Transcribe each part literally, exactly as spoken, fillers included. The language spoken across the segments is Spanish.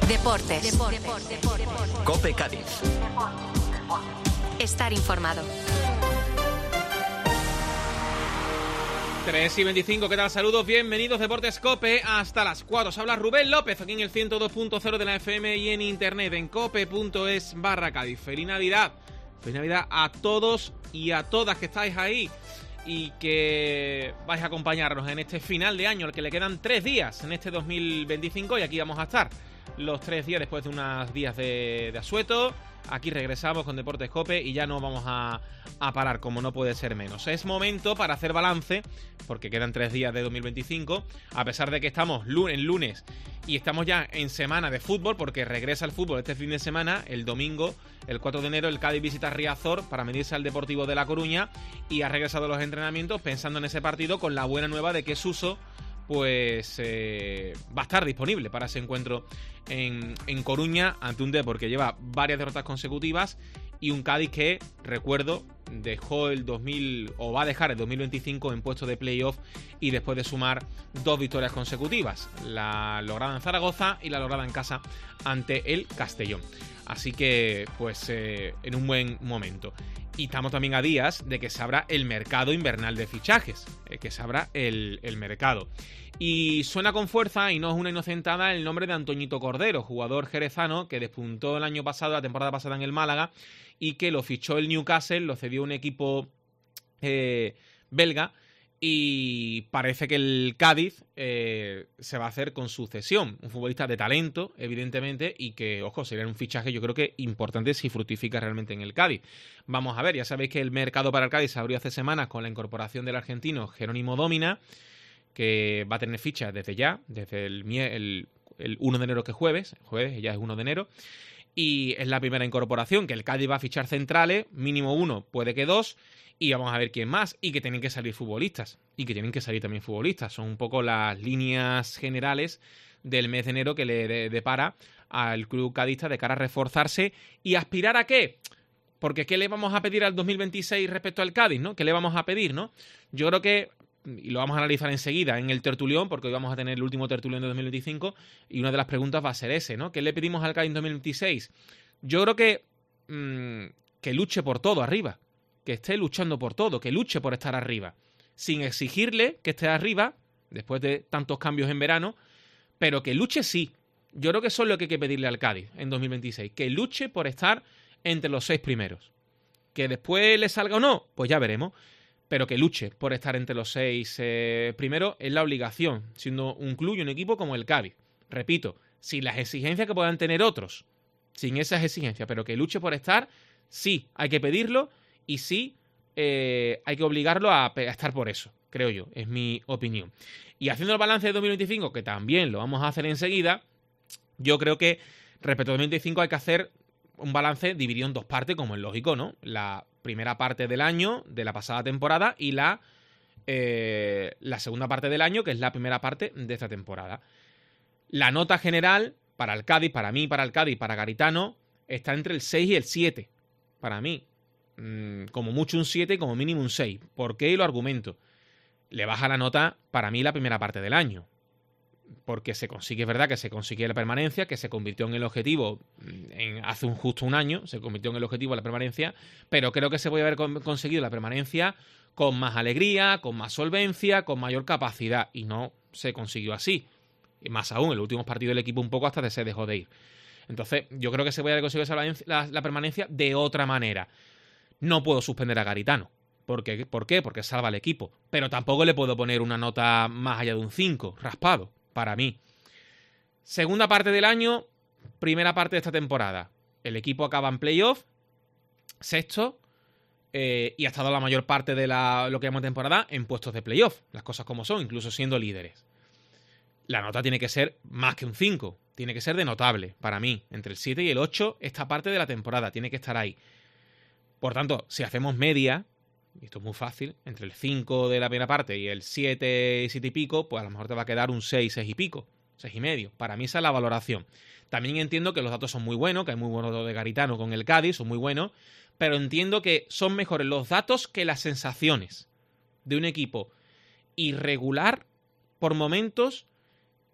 Deportes. Deportes. COPE Cádiz. Estar informado. tres y veinticinco, ¿qué tal? Saludos, bienvenidos Deportes COPE hasta las cuatro. Os habla Rubén López aquí en el ciento dos punto cero de la F M y en internet en cope punto es barra Cádiz. Feliz Navidad, feliz Navidad a todos y a todas que estáis ahí y que vais a acompañarnos en este final de año, al que le quedan tres días en este dos mil veinticinco, y aquí vamos a estar los tres días después de unos días de, de asueto. Aquí regresamos con Deportes COPE y ya no vamos a, a parar, como no puede ser menos. Es momento para hacer balance, porque quedan tres días de dos mil veinticinco, a pesar de que estamos en lunes y estamos ya en semana de fútbol, porque regresa el fútbol este fin de semana. El domingo, el cuatro de enero, el Cádiz visita Riazor para medirse al Deportivo de La Coruña y ha regresado a los entrenamientos pensando en ese partido, con la buena nueva de que Suso pues eh, va a estar disponible para ese encuentro en, en Coruña ante un Depor que lleva varias derrotas consecutivas y un Cádiz que, recuerdo, dejó el dos mil o va a dejar el dos mil veinticinco en puesto de playoff y después de sumar dos victorias consecutivas, la lograda en Zaragoza y la lograda en casa ante el Castellón. Así que, pues, eh, en un buen momento. Y estamos también a días de que se abra el mercado invernal de fichajes, eh, que se abra el, el mercado. Y suena con fuerza, y no es una inocentada, el nombre de Antoñito Cordero, jugador jerezano que despuntó el año pasado, la temporada pasada en el Málaga, y que lo fichó el Newcastle, lo cedió un equipo eh, belga, y parece que el Cádiz eh, se va a hacer con su cesión. Un futbolista de talento, evidentemente, y que, ojo, sería un fichaje yo creo que importante si fructifica realmente en el Cádiz. Vamos a ver, ya sabéis que el mercado para el Cádiz se abrió hace semanas con la incorporación del argentino Jerónimo Dómina, que va a tener ficha desde ya, desde el, el, el uno de enero, que es jueves, jueves ya es uno de enero, y es la primera incorporación, que el Cádiz va a fichar centrales, mínimo uno, puede que dos, y vamos a ver quién más, y que tienen que salir futbolistas, y que tienen que salir también futbolistas. Son un poco las líneas generales del mes de enero que le depara al club cadista de cara a reforzarse y aspirar a qué. Porque ¿qué le vamos a pedir al dos mil veintiséis respecto al Cádiz, ¿no? ¿Qué le vamos a pedir, no? Yo creo que, y lo vamos a analizar enseguida en el tertulión, porque hoy vamos a tener el último tertulión de dos mil veinticinco, y una de las preguntas va a ser ese, ¿no? ¿Qué le pedimos al Cádiz en dos mil veintiséis? Yo creo que mmm, que luche por todo arriba, que esté luchando por todo, que luche por estar arriba, sin exigirle que esté arriba, después de tantos cambios en verano, pero que luche sí. Yo creo que eso es lo que hay que pedirle al Cádiz en dos mil veintiséis, que luche por estar entre los seis primeros. Que después le salga o no, pues ya veremos, pero que luche por estar entre los seis eh, primeros es la obligación, siendo un club y un equipo como el Cádiz. Repito, sin las exigencias que puedan tener otros, sin esas exigencias, pero que luche por estar, sí, hay que pedirlo. Y sí, eh, hay que obligarlo a, a estar por eso, creo yo, es mi opinión. Y haciendo el balance de dos mil veinticinco, que también lo vamos a hacer enseguida, yo creo que respecto a dos mil veinticinco hay que hacer un balance dividido en dos partes, como es lógico, ¿no? La primera parte del año, de la pasada temporada, y la, eh, la segunda parte del año, que es la primera parte de esta temporada. La nota general para el Cádiz, para mí, para el Cádiz, para Garitano, está entre el seis y el siete, para mí. Como mucho un siete y como mínimo un seis. ¿Por qué? Y lo argumento. Le baja la nota para mí la primera parte del año. Porque se consigue, es verdad que se consigue la permanencia, que se convirtió en el objetivo en, hace un, justo un año, se convirtió en el objetivo de la permanencia, pero creo que se puede haber conseguido la permanencia con más alegría, con más solvencia, con mayor capacidad, y no se consiguió así. Y más aún, en los últimos partidos del equipo un poco hasta se dejó de ir. Entonces, yo creo que se puede haber conseguido esa, la, la permanencia de otra manera. No puedo suspender a Garitano. ¿Por qué? ¿Por qué? Porque salva al equipo. Pero tampoco le puedo poner una nota más allá de un cinco, raspado, para mí. Segunda parte del año, primera parte de esta temporada. El equipo acaba en playoff, sexto, eh, y ha estado la mayor parte de la, lo que llamamos temporada en puestos de playoff. Las cosas como son, incluso siendo líderes. La nota tiene que ser más que un cinco. Tiene que ser de notable, para mí. Entre el siete y el ocho, esta parte de la temporada tiene que estar ahí. Por tanto, si hacemos media, y esto es muy fácil, entre el cinco de la primera parte y el siete, siete y pico, pues a lo mejor te va a quedar un seis, seis y pico, seis y medio. Para mí esa es la valoración. También entiendo que los datos son muy buenos, que hay muy buenos datos de Garitano con el Cádiz, son muy buenos, pero entiendo que son mejores los datos que las sensaciones de un equipo irregular por momentos,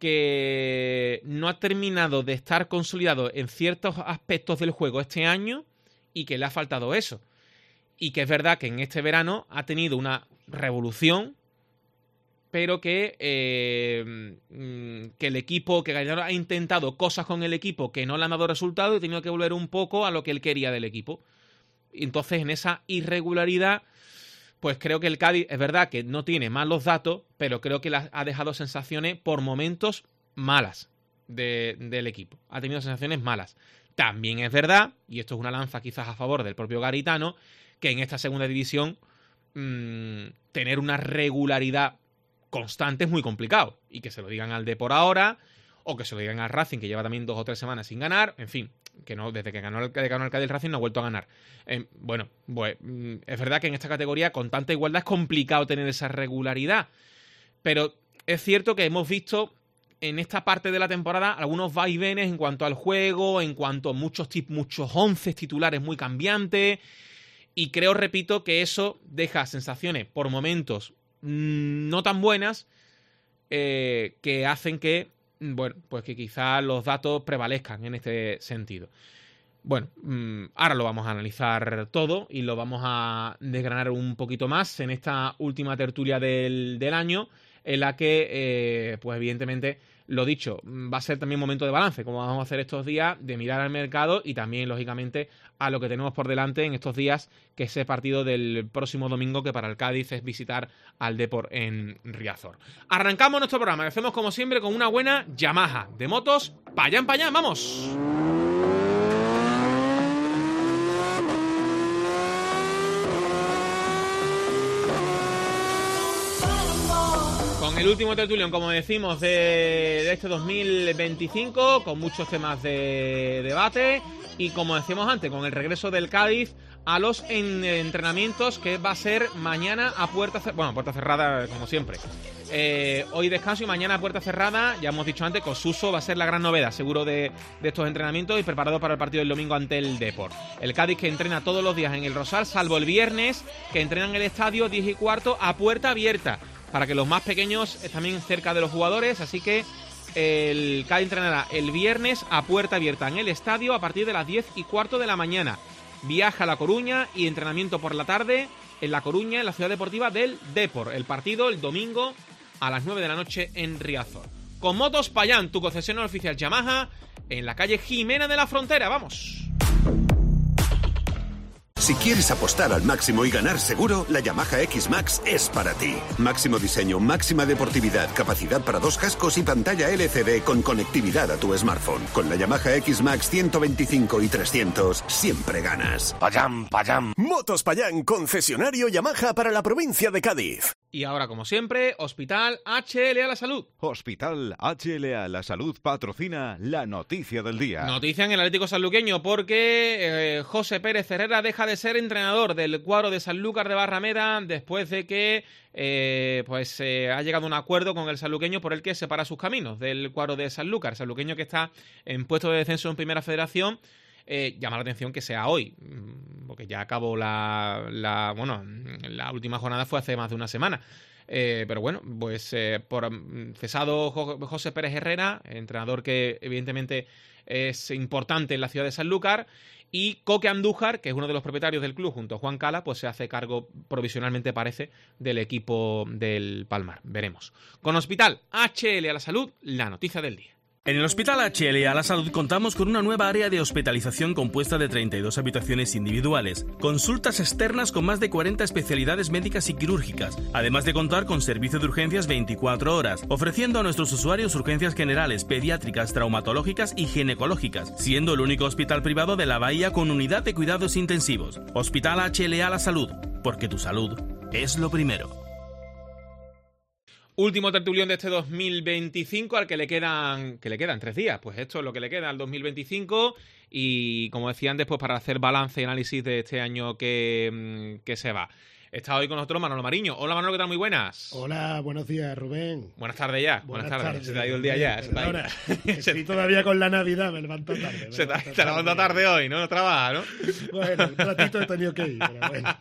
que no ha terminado de estar consolidado en ciertos aspectos del juego este año y que le ha faltado eso. Y que es verdad que en este verano ha tenido una revolución, pero que, eh, que el equipo, que Gallardo ha intentado cosas con el equipo que no le han dado resultado y ha tenido que volver un poco a lo que él quería del equipo. Entonces, en esa irregularidad, pues creo que el Cádiz, es verdad que no tiene malos datos, pero creo que ha dejado sensaciones por momentos malas de, del equipo. Ha tenido sensaciones malas. También es verdad, y esto es una lanza quizás a favor del propio Garitano, que en esta segunda división mmm, tener una regularidad constante es muy complicado. Y que se lo digan al Depor ahora, o que se lo digan al Racing, que lleva también dos o tres semanas sin ganar. En fin, que no, desde que ganó el, que ganó el Cádiz, el Racing no ha vuelto a ganar. Eh, bueno, pues es verdad que en esta categoría, con tanta igualdad, es complicado tener esa regularidad. Pero es cierto que hemos visto en esta parte de la temporada algunos vaivenes en cuanto al juego, en cuanto a muchos, muchos once titulares muy cambiantes. Y creo, repito, que eso deja sensaciones por momentos mmm, no tan buenas, eh, que hacen que, bueno, pues que quizás los datos prevalezcan en este sentido. Bueno, mmm, ahora lo vamos a analizar todo y lo vamos a desgranar un poquito más en esta última tertulia del, del año, en la que, eh, pues evidentemente, lo dicho, va a ser también momento de balance, como vamos a hacer estos días, de mirar al mercado y también, lógicamente, a lo que tenemos por delante en estos días, que es ese partido del próximo domingo, que para el Cádiz es visitar al Depor en Riazor. Arrancamos nuestro programa, lo hacemos como siempre con una buena Yamaha de motos. ¡Payán, payán! ¡Vamos! Con el último tertulión, como decimos, de, de este dos mil veinticinco, con muchos temas de debate y, como decíamos antes, con el regreso del Cádiz a los en, entrenamientos, que va a ser mañana a puerta cerrada, bueno, a puerta cerrada como siempre. Eh, hoy descanso y mañana a puerta cerrada, ya hemos dicho antes, con Suso va a ser la gran novedad, seguro, de, de estos entrenamientos, y preparado para el partido del domingo ante el Depor. El Cádiz, que entrena todos los días en el Rosal, salvo el viernes, que entrena en el estadio diez y cuarto a puerta abierta, para que los más pequeños estén también cerca de los jugadores. Así que el Cádiz entrenará el viernes a puerta abierta en el estadio a partir de las diez y cuarto de la mañana. Viaja a La Coruña y entrenamiento por la tarde en La Coruña, en la ciudad deportiva del Depor. El partido el domingo a las nueve de la noche en Riazor. Con Motos Payán, tu concesionario oficial Yamaha, en la calle Jimena de la Frontera. ¡Vamos! Si quieres apostar al máximo y ganar seguro, la Yamaha X-Max es para ti. Máximo diseño, máxima deportividad, capacidad para dos cascos y pantalla L C D con conectividad a tu smartphone. Con la Yamaha X-Max ciento veinticinco y trescientos, siempre ganas. Payán, payán. Motos Payán, concesionario Yamaha para la provincia de Cádiz. Y ahora, como siempre, Hospital H L A La Salud. Hospital H L A La Salud patrocina la noticia del día. Noticia en el Atlético Sanluqueño, porque eh, José Pérez Herrera deja de ser entrenador del cuadro de Sanlúcar de Barrameda después de que eh, pues eh, ha llegado a un acuerdo con el sanluqueño por el que separa sus caminos del cuadro de Sanlúcar. Sanluqueño, que está en puesto de descenso en Primera Federación. Eh, llama la atención que sea hoy, porque ya acabó la, la bueno, la última jornada fue hace más de una semana. Eh, pero bueno, pues eh, por cesado José Pérez Herrera, entrenador que evidentemente es importante en la ciudad de Sanlúcar, y Coque Andújar, que es uno de los propietarios del club, junto a Juan Cala, pues se hace cargo provisionalmente, parece, del equipo del Palmar. Veremos. Con Hospital H L A La Salud, la noticia del día. En el Hospital H L A La Salud contamos con una nueva área de hospitalización compuesta de treinta y dos habitaciones individuales, consultas externas con más de cuarenta especialidades médicas y quirúrgicas, además de contar con servicio de urgencias veinticuatro horas, ofreciendo a nuestros usuarios urgencias generales, pediátricas, traumatológicas y ginecológicas, siendo el único hospital privado de la Bahía con unidad de cuidados intensivos. Hospital H L A La Salud, porque tu salud es lo primero. Último tertulión de este dos mil veinticinco, al que le quedan que le quedan tres días. Pues esto es lo que le queda al dos mil veinticinco, y como decía antes, pues para hacer balance y análisis de este año que, que se va. Está hoy con nosotros Manolo Mariño. Hola, Manolo, ¿qué tal? Muy buenas. Hola, buenos días, Rubén. Buenas tardes ya. Buenas, buenas tardes. tardes. Se te ha ido el día ya. Ahora, estoy todavía con la Navidad, me levanto tarde. Me se levanto te, te levanto tarde hoy, ¿no? No trabaja, ¿no? Bueno, un ratito he tenido que ir, pero bueno.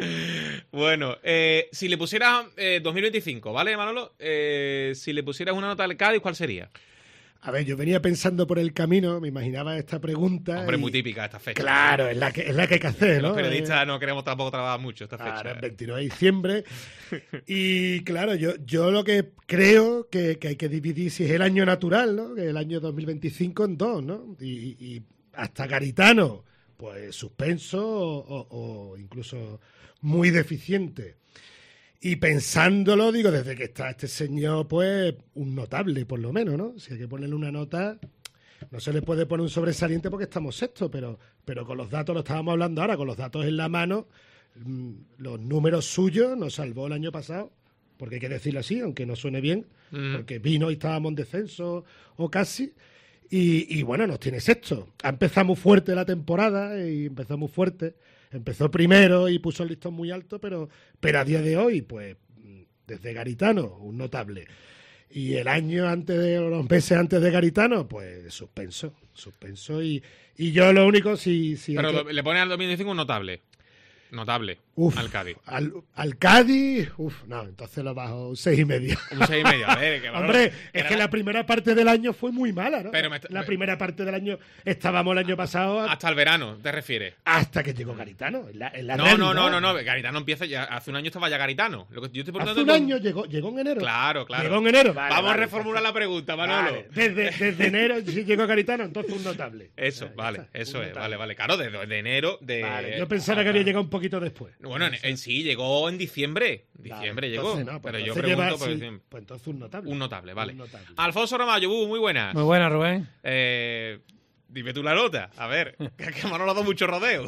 Bueno, eh, si le pusieras eh, dos mil veinticinco, ¿vale, Manolo? Eh, si le pusieras una nota al Cádiz, ¿cuál sería? A ver, yo venía pensando por el camino, me imaginaba esta pregunta. Hombre, y... muy típica esta fecha. Claro, es la que, es la que hay que hacer, ¿no? Los periodistas eh... no queremos tampoco trabajar mucho esta fecha. Claro, el veintinueve de diciembre. Y claro, yo, yo lo que creo que, que hay que dividir si es el año natural, ¿no? Que el año dos mil veinticinco en dos, ¿no? Y, y hasta Garitano, pues suspenso o, o, o incluso muy deficiente. Y pensándolo, digo, desde que está este señor, pues, un notable, por lo menos, ¿no? Si hay que ponerle una nota, no se le puede poner un sobresaliente porque estamos sexto, pero, pero con los datos, lo estábamos hablando ahora, con los datos en la mano, los números suyos nos salvó el año pasado, porque hay que decirlo así, aunque no suene bien, mm. porque vino y estábamos en descenso o casi, y, y bueno, nos tiene sexto. Ha empezado muy fuerte la temporada y empezó muy fuerte. Empezó primero y puso el listón muy alto, pero, pero a día de hoy, pues, desde Garitano, un notable. Y el año antes de, los meses antes de Garitano, pues, suspenso, suspenso. Y, y yo lo único, si... si pero que... le pone al dos mil veinticinco un notable. Notable. Uf, al Cádiz. Al, al Cádiz, uff, no, entonces lo bajo un seis y medio. Un seis y medio, a ver. Que Hombre, es que la primera parte del año fue muy mala, ¿no? Pero me, la me, primera parte del año, estábamos el año pasado... Hasta el verano, ¿te refieres? Hasta que llegó Garitano. En la, en la no, realidad. no, no, no, no, Garitano empieza ya, hace un año estaba ya Garitano. Lo que yo estoy hace un con... año llegó, llegó en enero. Claro, claro. Llegó en enero, vale, Vamos vale, a reformular perfecto. la pregunta, Manolo. Vale. Desde, desde enero, si llegó Garitano, entonces un notable. Eso, ya, vale, está, eso es, notable. vale, vale. Claro, de, de enero, de... Vale, yo pensaba ah, que había claro. llegado un poquito después. Bueno, en, en sí, llegó en diciembre. Diciembre vale, llegó. entonces no, pues pero yo entonces pregunto... lleva, por sí, pues entonces un notable. Un notable, vale. Un notable. Alfonso Ramallo, uh, muy buenas. Muy buenas, Rubén. Eh, dime tú la nota. A ver, que, que Manolo ha dado mucho rodeo.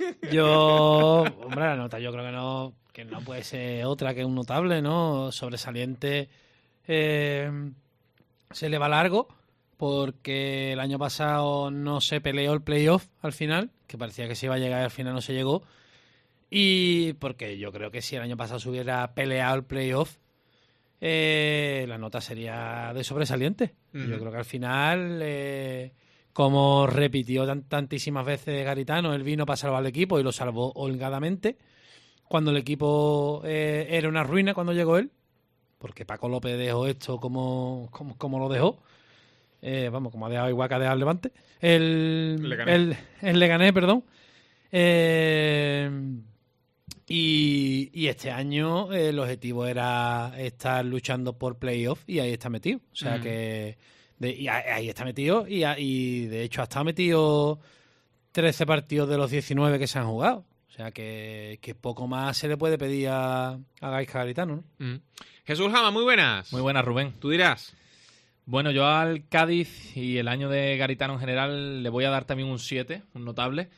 Yo, hombre, la nota yo creo que no, que no puede ser otra que un notable, ¿no? Sobresaliente. Eh, se le va largo porque el año pasado no se peleó el playoff al final, que parecía que se iba a llegar y al final no se llegó. Y porque yo creo que si el año pasado se hubiera peleado el playoff, eh, la nota sería de sobresaliente. Uh-huh. Yo creo que al final, eh, como repitió tan, tantísimas veces Garitano, él vino para salvar al equipo y lo salvó holgadamente. Cuando el equipo eh, era una ruina cuando llegó él, porque Paco López dejó esto como, como, como lo dejó. Eh, vamos, como ha dejado igual que ha dejado el Levante. El Leganés, el, el Leganés perdón. Eh... Y, y este año eh, el objetivo era estar luchando por playoff y ahí está metido. O sea mm. que de, y ahí está metido y, y de hecho ha estado metido trece partidos de los diecinueve que se han jugado. O sea que, que poco más se le puede pedir a, a Gaisca Garitano, ¿no? Mm. Jesús Jama, muy buenas. Muy buenas, Rubén. Tú dirás. Bueno, yo al Cádiz y el año de Garitano en general le voy a dar también un siete, un notable.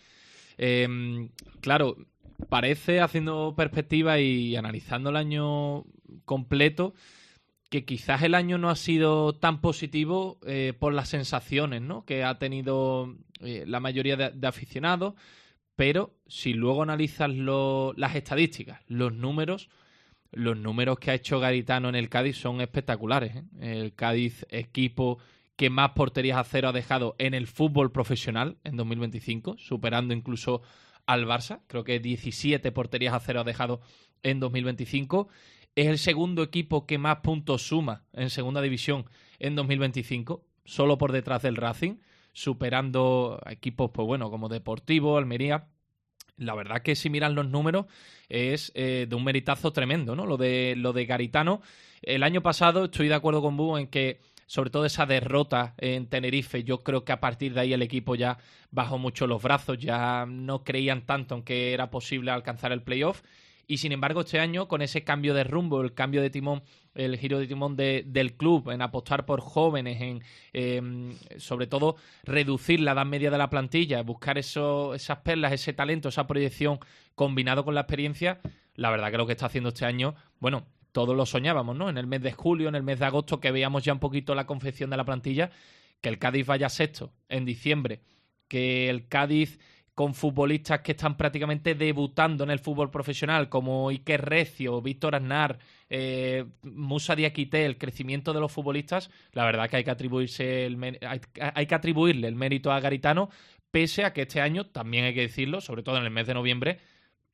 Eh, claro... Parece, haciendo perspectiva y analizando el año completo, que quizás el año no ha sido tan positivo eh, por las sensaciones, ¿no?, que ha tenido eh, la mayoría de, de aficionados, pero si luego analizas lo, las estadísticas, los números, los números que ha hecho Garitano en el Cádiz son espectaculares, ¿eh? El Cádiz, equipo que más porterías a cero ha dejado en el fútbol profesional en dos mil veinticinco, superando incluso al Barça. Creo que diecisiete porterías a cero ha dejado en dos mil veinticinco. Es el segundo equipo que más puntos suma en segunda división en dos mil veinticinco, solo por detrás del Racing, superando a equipos, pues bueno, como Deportivo, Almería. La verdad que si miran los números es eh, de un meritazo tremendo, ¿no? Lo de, lo de Garitano. El año pasado estoy de acuerdo con Bú en que sobre todo esa derrota en Tenerife, yo creo que a partir de ahí el equipo ya bajó mucho los brazos, ya no creían tanto en que era posible alcanzar el playoff. Y sin embargo, este año, con ese cambio de rumbo, el cambio de timón, el giro de timón de, del club, en apostar por jóvenes, en eh, sobre todo reducir la edad media de la plantilla, buscar eso, esas perlas, ese talento, esa proyección combinado con la experiencia, la verdad que lo que está haciendo este año, bueno, todos lo soñábamos, ¿no? En el mes de julio, en el mes de agosto, que veíamos ya un poquito la confección de la plantilla, que el Cádiz vaya sexto en diciembre, que el Cádiz con futbolistas que están prácticamente debutando en el fútbol profesional, como Iker Recio, Víctor Aznar, eh, Musa Diakité, el crecimiento de los futbolistas, la verdad que hay que atribuirse el hay, hay que atribuirle el mérito a Garitano, pese a que este año, también hay que decirlo, sobre todo en el mes de noviembre,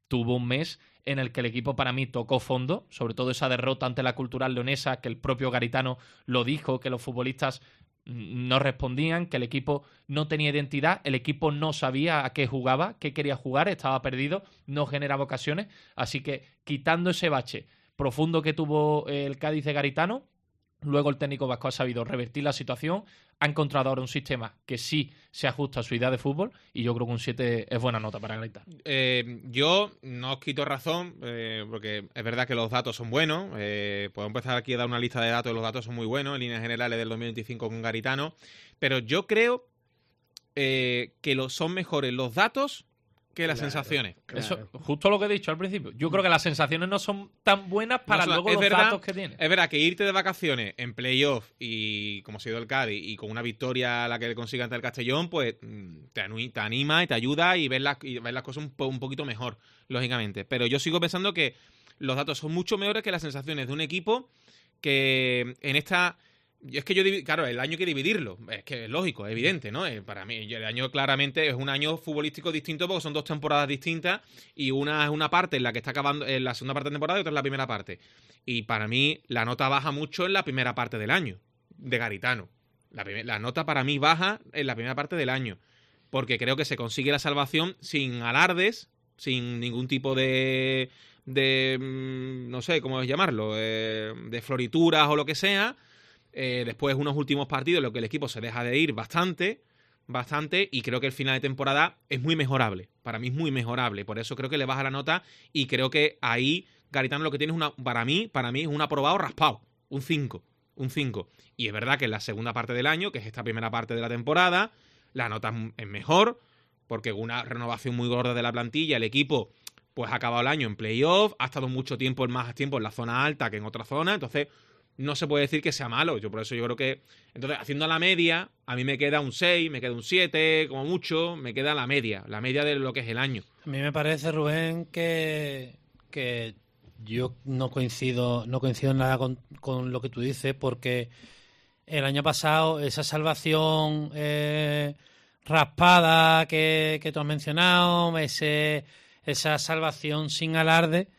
tuvo un mes en el que el equipo para mí tocó fondo, sobre todo esa derrota ante la Cultural Leonesa, que el propio Garitano lo dijo, que los futbolistas no respondían, que el equipo no tenía identidad, el equipo no sabía a qué jugaba, qué quería jugar, estaba perdido, no generaba ocasiones, así que quitando ese bache profundo que tuvo el Cádiz de Garitano, luego el técnico vasco ha sabido revertir la situación, ha encontrado ahora un sistema que sí se ajusta a su idea de fútbol y yo creo que un siete es buena nota para Garitano. Eh, yo no os quito razón, eh, porque es verdad que los datos son buenos. Eh, puedo empezar aquí a dar una lista de datos, los datos son muy buenos en líneas generales del dos mil veinticinco con Garitano, pero yo creo eh, que lo, son mejores los datos que las Claro, sensaciones. claro. Eso, justo lo que he dicho al principio. Yo creo que las sensaciones no son tan buenas para No, luego es los verdad, datos que tiene. Es verdad que irte de vacaciones en playoff y como ha sido el Cádiz y con una victoria a la que consiga ante el Castellón, pues te, anu- te anima y te ayuda y ves las, y ves las cosas un, po- un poquito mejor, lógicamente. Pero yo sigo pensando que los datos son mucho mejores que las sensaciones de un equipo que en esta... Es que yo, divi- claro, el año hay que dividirlo, es que es lógico, es evidente, ¿no? Eh, para mí, el año claramente es un año futbolístico distinto porque son dos temporadas distintas y una es una parte en la que está acabando, en la segunda parte de temporada y otra en la primera parte. Y para mí, la nota baja mucho en la primera parte del año, de Garitano. La, prim- la nota para mí baja en la primera parte del año, porque creo que se consigue la salvación sin alardes, sin ningún tipo de, de mm, no sé cómo llamarlo, eh, de florituras o lo que sea. Eh, después unos últimos partidos en los que el equipo se deja de ir bastante, bastante, y creo que el final de temporada es muy mejorable. Para mí es muy mejorable, por eso creo que le baja la nota y creo que ahí Garitano lo que tiene es una, para mí, para mí es un aprobado raspado, un cinco, un cinco. Y es verdad que en la segunda parte del año, que es esta primera parte de la temporada, la nota es mejor, porque con una renovación muy gorda de la plantilla, el equipo pues ha acabado el año en playoff, ha estado mucho tiempo, en más tiempo en la zona alta que en otra zona, entonces no se puede decir que sea malo. Yo por eso yo creo que... Entonces, haciendo la media, a mí me queda un seis, me queda un siete, como mucho, me queda la media, la media de lo que es el año. A mí me parece, Rubén, que, que yo no coincido, no coincido en nada con, con lo que tú dices, porque el año pasado esa salvación eh, raspada que, que tú has mencionado, ese, esa salvación sin alarde,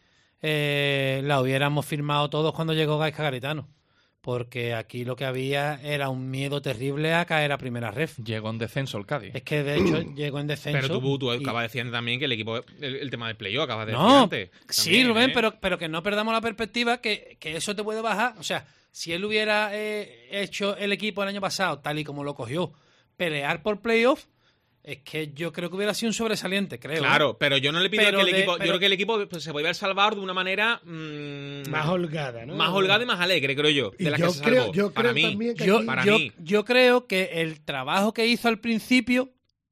Eh, la hubiéramos firmado todos cuando llegó Gaizka Garitano, porque aquí lo que había era un miedo terrible a caer a primera ref. Llegó en descenso el Cádiz. Es que de hecho llegó en descenso. Pero tú, tú y... acabas diciendo también que el equipo, el, el tema del playoff, acabas de decir No, antes. sí, También, Rubén, ¿eh? pero, pero que no perdamos la perspectiva que, que eso te puede bajar. O sea, si él hubiera eh, hecho el equipo el año pasado, tal y como lo cogió, pelear por playoff, es que yo creo que hubiera sido un sobresaliente, creo. Claro, pero yo no le pido Pero que el de- equipo... pero- Yo creo que el equipo pues, se puede ver salvar de una manera... mmm, Más holgada, ¿no? Más holgada y más alegre, creo yo. Y De la yo que se creo- salvó. yo para creo mí. también que Yo, aquí- para yo, mí. yo creo que el trabajo que hizo al principio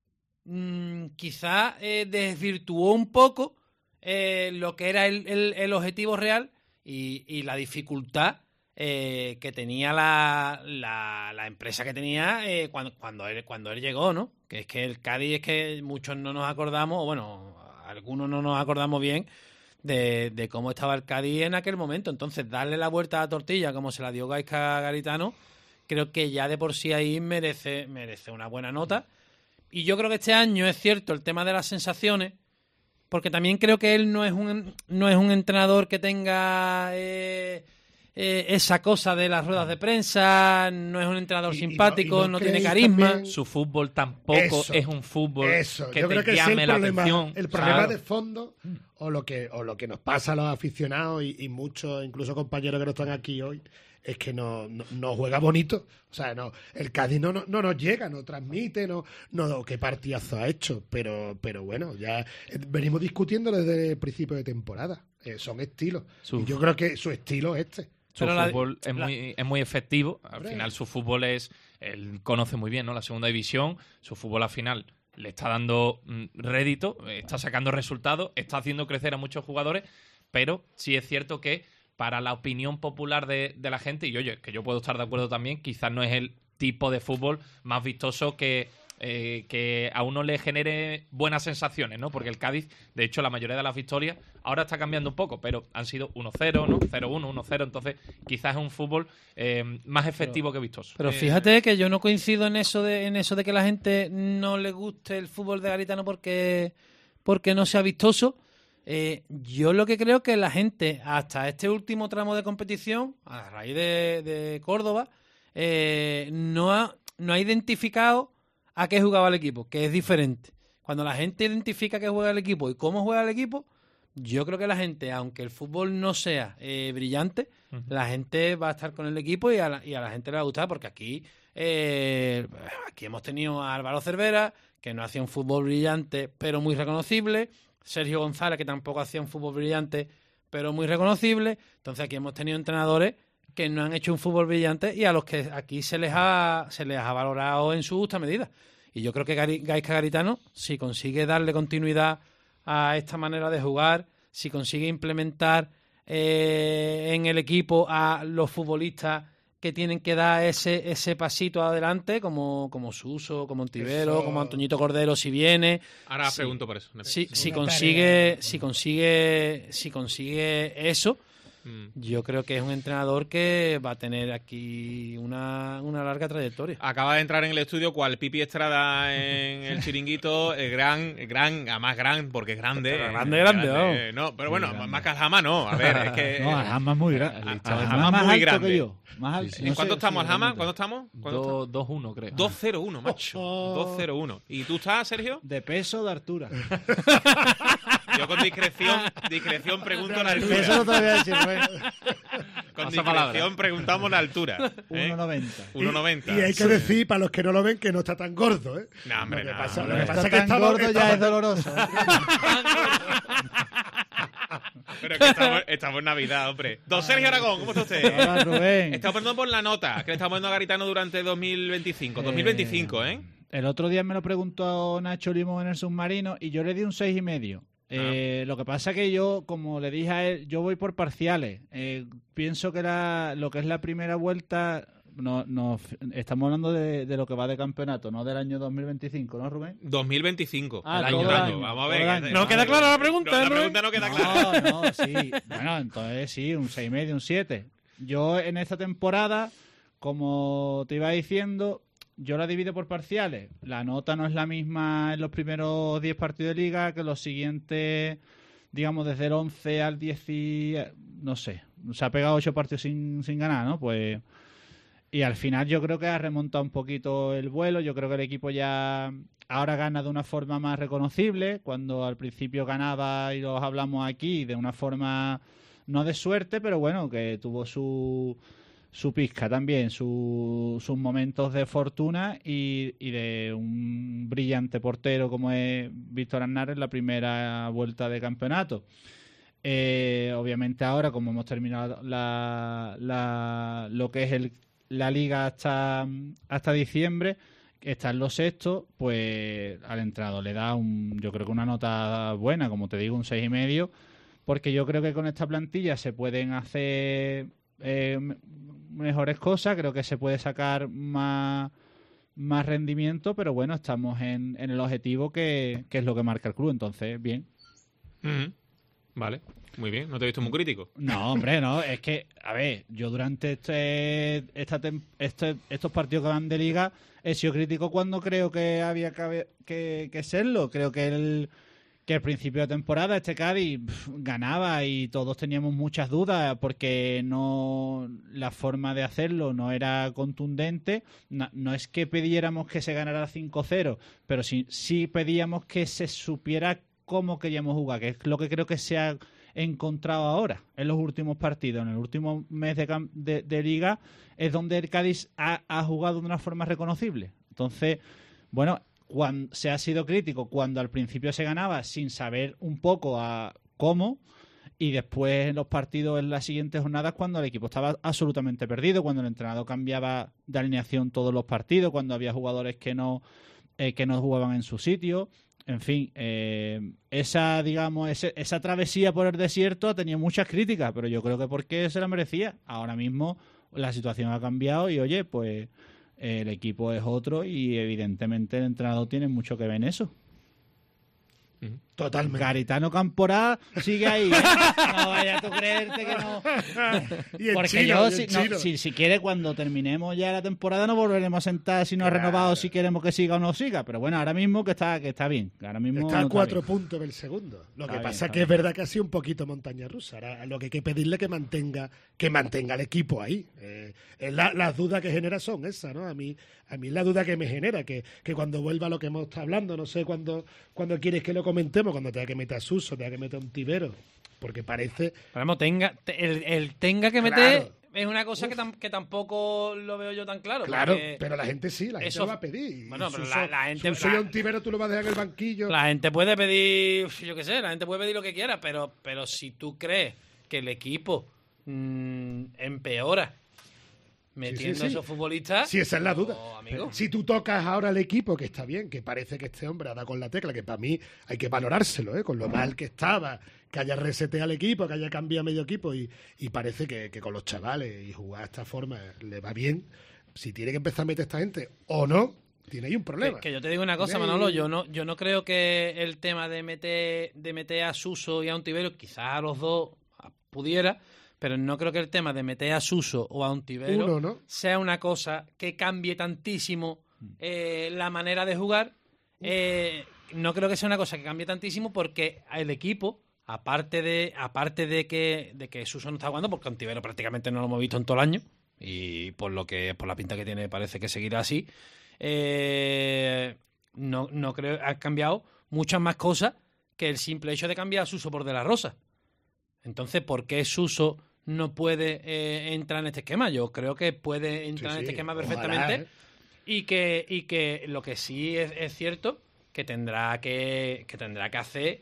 mmm, quizá eh, desvirtuó un poco eh, lo que era el, el- el objetivo real y, y la dificultad eh, que tenía la, la, la empresa que tenía eh, cuando, cuando, él, cuando él llegó, ¿no? Que es que el Cádiz es que muchos no nos acordamos, o bueno, algunos no nos acordamos bien de, de cómo estaba el Cádiz en aquel momento. Entonces, darle la vuelta a la tortilla como se la dio Gaizka Garitano, creo que ya de por sí ahí merece, merece una buena nota. Y yo creo que este año es cierto el tema de las sensaciones, porque también creo que él no es un, no es un entrenador que tenga eh, eh, esa cosa de las ruedas de prensa, no es un entrenador Y- y no- simpático, y no, no tiene creéis carisma. también- Su fútbol tampoco Eso, es un fútbol Eso, que yo te creo que ese es llame el la problema, atención. el problema Claro. de fondo o lo que o lo que nos pasa a los aficionados y, y muchos, incluso compañeros que no están aquí hoy, es que no, no, no juega bonito. O sea, no, el Cádiz no, no, no nos llega, no transmite, no, no qué partidazo ha hecho, pero, pero bueno, ya eh, venimos discutiendo desde el principio de temporada. Eh, son estilos. Su- Y yo creo que su estilo es este. Su Pero la- fútbol es, la- muy, es muy efectivo. Al Hombre. final su fútbol es... Él conoce muy bien, ¿no? La segunda división. Su fútbol al final le está dando mm, rédito, está sacando resultados, está haciendo crecer a muchos jugadores, pero sí es cierto que para la opinión popular de, de la gente, y oye, que yo puedo estar de acuerdo también, quizás no es el tipo de fútbol más vistoso que, eh, que a uno le genere buenas sensaciones, ¿no? Porque el Cádiz, de hecho, la mayoría de las victorias ahora está cambiando un poco, pero han sido uno cero, ¿no? cero uno, uno cero, entonces quizás es un fútbol eh, más efectivo que vistoso. Pero Eh, fíjate que yo no coincido en eso de en eso de que la gente no le guste el fútbol de Garitano porque porque no sea vistoso. Eh, yo lo que creo que la gente, hasta este último tramo de competición, a raíz de, de Córdoba, eh, no, ha, no ha identificado a qué jugaba el equipo, que es diferente. Cuando la gente identifica qué juega el equipo y cómo juega el equipo, yo creo que la gente, aunque el fútbol no sea eh, brillante, uh-huh. la gente va a estar con el equipo y a la, y a la gente le va a gustar, porque aquí, eh, aquí hemos tenido a Álvaro Cervera, que no hacía un fútbol brillante, pero muy reconocible. Sergio González, que tampoco hacía un fútbol brillante, pero muy reconocible. Entonces aquí hemos tenido entrenadores que no han hecho un fútbol brillante y a los que aquí se les ha, se les ha valorado en su justa medida. Y yo creo que Gari, Gaizka Garitano, si consigue darle continuidad a esta manera de jugar, si consigue implementar eh, en el equipo a los futbolistas que tienen que dar ese ese pasito adelante, como, como Suso, como Ontivero, eso... como Antoñito Cordero, si viene. Ahora si, pregunto por eso. Si, si consigue, si consigue, si consigue eso, yo creo que es un entrenador que va a tener aquí una, una larga trayectoria. Acaba de entrar en el estudio cual Pipi Estrada en el Chiringuito, el gran, gran, además gran, porque es grande. Pero grande, grande, grande no. no, pero bueno, grande. Más que Aljama no. A ver, es que... No, Aljama es muy grande. Aljama es muy grande. Que yo. Más al... sí, sí. ¿En cuánto estamos, Aljama? ¿Cuánto estamos? dos uno, creo. dos cero uno, macho. Oh, oh. dos cero uno. ¿Y tú estás, Sergio? De peso, de altura. Yo con discreción, discreción pregunto la altura. Eso no te voy a decir, bueno. Con discreción palabra. Preguntamos la altura. ¿eh? uno noventa. uno noventa. Y, y hay que decir, para los que no lo ven, que no está tan gordo, ¿eh? No, hombre, lo que no. pasa, No, lo que está pasa es que tan está gordo está ya es doloroso. Pero es que estamos, estamos en Navidad, hombre. Don Sergio Aragón, ¿cómo está usted? Hola, Rubén. Estamos poniendo por la nota que le estamos dando a Garitano durante dos mil veinticinco. dos mil veinticinco, ¿eh? El otro día me lo preguntó Nacho Limo en el submarino y yo le di un seis y medio. Eh, lo que pasa que yo, como le dije a él, yo voy por parciales. Eh, pienso que la, lo que es la primera vuelta, no, no, estamos hablando de, de lo que va de campeonato, no del año dos mil veinticinco, ¿no, Rubén? dos mil veinticinco. Ah, el año, todo el año. Vamos a ver. Año. No queda clara la pregunta, no, ¿eh? La pregunta no queda clara. No, no, sí. Bueno, entonces sí, un seis y medio, un siete. Yo en esta temporada, como te iba diciendo, yo la divido por parciales. La nota no es la misma en los primeros diez partidos de liga que los siguientes, digamos, desde el once al diez y... no sé, se ha pegado ocho partidos sin, sin ganar, ¿no? Pues... Y al final yo creo que ha remontado un poquito el vuelo. Yo creo que el equipo ya ahora gana de una forma más reconocible. Cuando al principio ganaba, y los hablamos aquí, de una forma no de suerte, pero bueno, que tuvo su... su pizca también, su, sus momentos de fortuna y, y de un brillante portero como es Víctor Aznar en la primera vuelta de campeonato. Eh, obviamente ahora, como hemos terminado la, la, lo que es el, la liga hasta, hasta diciembre, está en los sextos, pues al entrenador le da un, yo creo que una nota buena, como te digo, un seis y medio, porque yo creo que con esta plantilla se pueden hacer... Eh, mejores cosas, creo que se puede sacar más, más rendimiento, pero bueno, estamos en, en el objetivo que, que es lo que marca el club, entonces, bien. Mm-hmm. Vale, muy bien, no te he visto muy crítico. No, hombre, no, es que, a ver, yo durante este, esta tem- este estos partidos que van de liga he sido crítico cuando creo que había que, que, que serlo, creo que el que al principio de temporada este Cádiz pff, ganaba y todos teníamos muchas dudas porque no la forma de hacerlo no era contundente. No, no es que pidiéramos que se ganara cinco cero, pero sí, sí pedíamos que se supiera cómo queríamos jugar, que es lo que creo que se ha encontrado ahora en los últimos partidos. En el último mes de, de, de liga es donde el Cádiz ha, ha jugado de una forma reconocible. Entonces, bueno... Cuando se ha sido crítico cuando al principio se ganaba sin saber un poco a cómo, y después en los partidos en las siguientes jornadas cuando el equipo estaba absolutamente perdido, cuando el entrenador cambiaba de alineación todos los partidos, cuando había jugadores que no eh, que no jugaban en su sitio. En fin, eh, esa digamos ese, esa travesía por el desierto ha tenido muchas críticas, pero yo creo que porque se la merecía. Ahora mismo la situación ha cambiado y oye, pues el equipo es otro y evidentemente el entrenador tiene mucho que ver en eso. Totalmente. Garitano Camporá sigue ahí, ¿eh? No vayas tú a creerte que no. Y el Porque chino, yo, y si, el no, chino. si, si quiere, cuando terminemos ya la temporada, nos volveremos a sentar si no ha Claro. renovado, si queremos que siga o no siga. Pero bueno, ahora mismo que está, que está bien. Ahora mismo Está a no cuatro bien. puntos del segundo. Lo Está que bien, pasa está es que bien. es verdad que ha sido un poquito montaña rusa. Ahora, lo que hay que pedirle que mantenga, que mantenga el equipo ahí. Eh, es la- las dudas que genera son esas, ¿no? A mí, a mí la duda que me genera, que, que cuando vuelva lo que hemos estado hablando, no sé cuándo, cuándo quieres que lo comentemos, cuando tenga que meter a Suso, tenga que meter a un Tibero, porque parece... Vamos, tenga, te- el, el tenga que meter Claro. es una cosa que, tam- que tampoco lo veo yo tan claro. Claro, porque pero la gente sí, la gente eso- lo va a pedir. Bueno, Y pero Suso- la- la gente- Suso y la- a un Tibero tú lo vas a dejar en el banquillo. La gente puede pedir, yo qué sé, la gente puede pedir lo que quiera, pero, pero si tú crees que el equipo mm, empeora metiendo sí, sí. a esos futbolistas, Sí, esa es la duda. oh, amigo. Si tú tocas ahora al equipo, que está bien, que parece que este hombre ha dado con la tecla, que para mí hay que valorárselo, ¿eh? Con lo mal que estaba, que haya reseteado al equipo, que haya cambiado medio equipo, y, y parece que, que con los chavales y jugar de esta forma le va bien. Si tiene que empezar a meter esta gente o no, tiene ahí un problema. Que, que yo te digo una cosa, Tiene ahí- Manolo, yo no, yo no creo que el tema de meter, de meter a Suso y a un Tibero, quizás a los dos pudiera, pero no creo que el tema de meter a Suso o a un Tibero Uno, ¿no? sea una cosa que cambie tantísimo eh, la manera de jugar. Eh, no creo que sea una cosa que cambie tantísimo porque el equipo, aparte de aparte de que de que Suso no está jugando, porque a un Tibero prácticamente no lo hemos visto en todo el año y por lo que por la pinta que tiene parece que seguirá así. Eh, no, no creo ha cambiado muchas más cosas que el simple hecho de cambiar a Suso por De La Rosa. Entonces, ¿por qué Suso no puede eh, entrar en este esquema? Yo creo que puede entrar Sí, en este sí, esquema ojalá, perfectamente ¿eh? y que y que lo que sí es, es cierto que tendrá que, que tendrá que hacer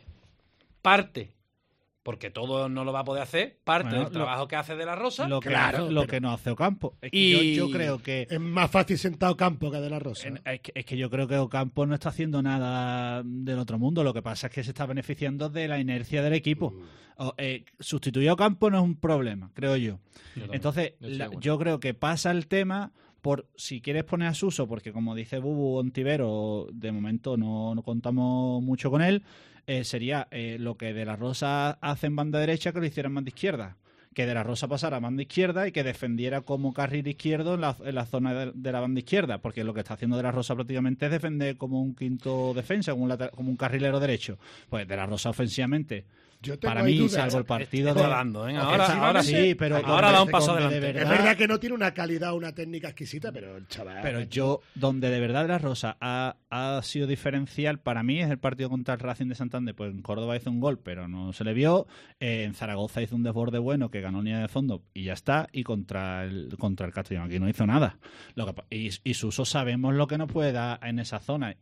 parte, porque todo no lo va a poder hacer, parte Bueno, del lo- trabajo que hace De La Rosa. Lo que, Claro, hace- lo pero- que no hace Ocampo. Es que Y- yo, yo creo que Es más fácil sentado campo que de la Rosa. En- Es que, es que yo creo que Ocampo no está haciendo nada del otro mundo. Lo que pasa es que se está beneficiando de la inercia del equipo. Mm. O, eh, sustituir a Ocampo no es un problema, creo yo. también. Entonces, Yo estoy la- de acuerdo. yo creo que pasa el tema por si quieres poner a Suso, porque como dice Bubu Ontivero, de momento no, no contamos mucho con él, eh, sería eh, lo que De La Rosa hace en banda derecha que lo hiciera en banda izquierda. Que De La Rosa pasara a banda izquierda y que defendiera como carril izquierdo en la, en la zona de, de la banda izquierda, porque lo que está haciendo De La Rosa prácticamente es defender como un quinto defensa, como un, later- como un carrilero derecho. Pues De La Rosa ofensivamente, Yo tengo para ahí mí, dudas. salvo el partido Está de... dando, ¿eh? Ahora, Ofensivamente, ahora sí, sí, pero ahora da un paso donde de adelante. verdad- Es verdad que no tiene una calidad, una técnica exquisita, pero el chaval... Pero yo, donde de verdad De La Rosa ha, ha sido diferencial para mí es el partido contra el Racing de Santander. Pues en Córdoba hizo un gol, pero no se le vio. Eh, en Zaragoza hizo un desborde bueno que ganó línea de fondo y ya está. Y contra el contra el Castellón aquí no hizo nada. Lo que, pa- y, y Suso sabemos lo que nos puede dar en esa zona.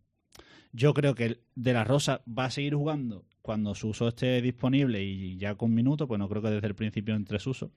Yo creo que De La Rosa va a seguir jugando cuando Suso esté disponible y ya con minutos, pues no creo que desde el principio entre Suso.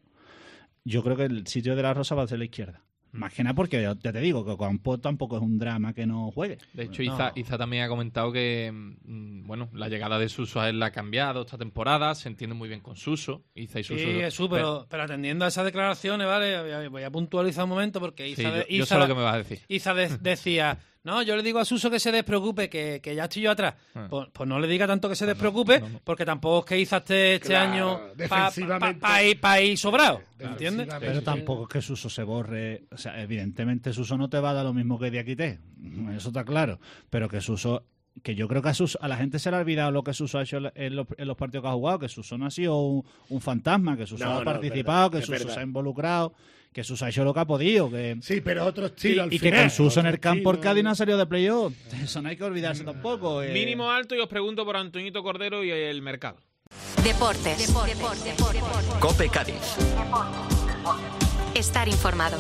Yo creo que el sitio de De La Rosa va a ser la izquierda. Más que nada porque ya te digo que Ocampo tampoco es un drama que no juegue. De hecho, No. Iza, Iza también ha comentado que mm, bueno, la llegada de Suso a él la ha cambiado esta temporada, se entiende muy bien con Suso. Iza y Suso. Sí, Jesús, pero, pero atendiendo a esas declaraciones, ¿vale? Voy a- Voy a puntualizar un momento porque Sí, Iza, de- yo, yo Iza- sé lo que me vas a decir. Iza de- decía, no, yo le digo a Suso que se despreocupe, que, que ya estoy yo atrás. Ah. Pues, pues no le diga tanto que se despreocupe, no, no. porque tampoco es que Iza esté este Claro, año para defensivamente. pa, pa ir, pa ir sobrado, ¿entiendes? Defensivamente. Pero tampoco es que Suso se borre. O sea, evidentemente Suso no te va a dar lo mismo que Diakité. Eso está claro. Pero que Suso... Que yo creo que a, Suso, a la gente se le ha olvidado lo que Suso ha hecho en los, en los partidos que ha jugado, que Suso no ha sido un, un fantasma, que Suso No, ha no, es participado, verdad, que es Suso verdad. se ha involucrado, que Suso ha hecho lo que ha podido. Que... Sí, pero es otro Y, estilo al y que final, con Suso en otro el campo el estilo. Cádiz no ha salido de playoff. Eso no hay que olvidarse tampoco. eh. Mínimo alto y os pregunto por Antoñito Cordero y el mercado. Deportes. Cope Cádiz. Estar informado.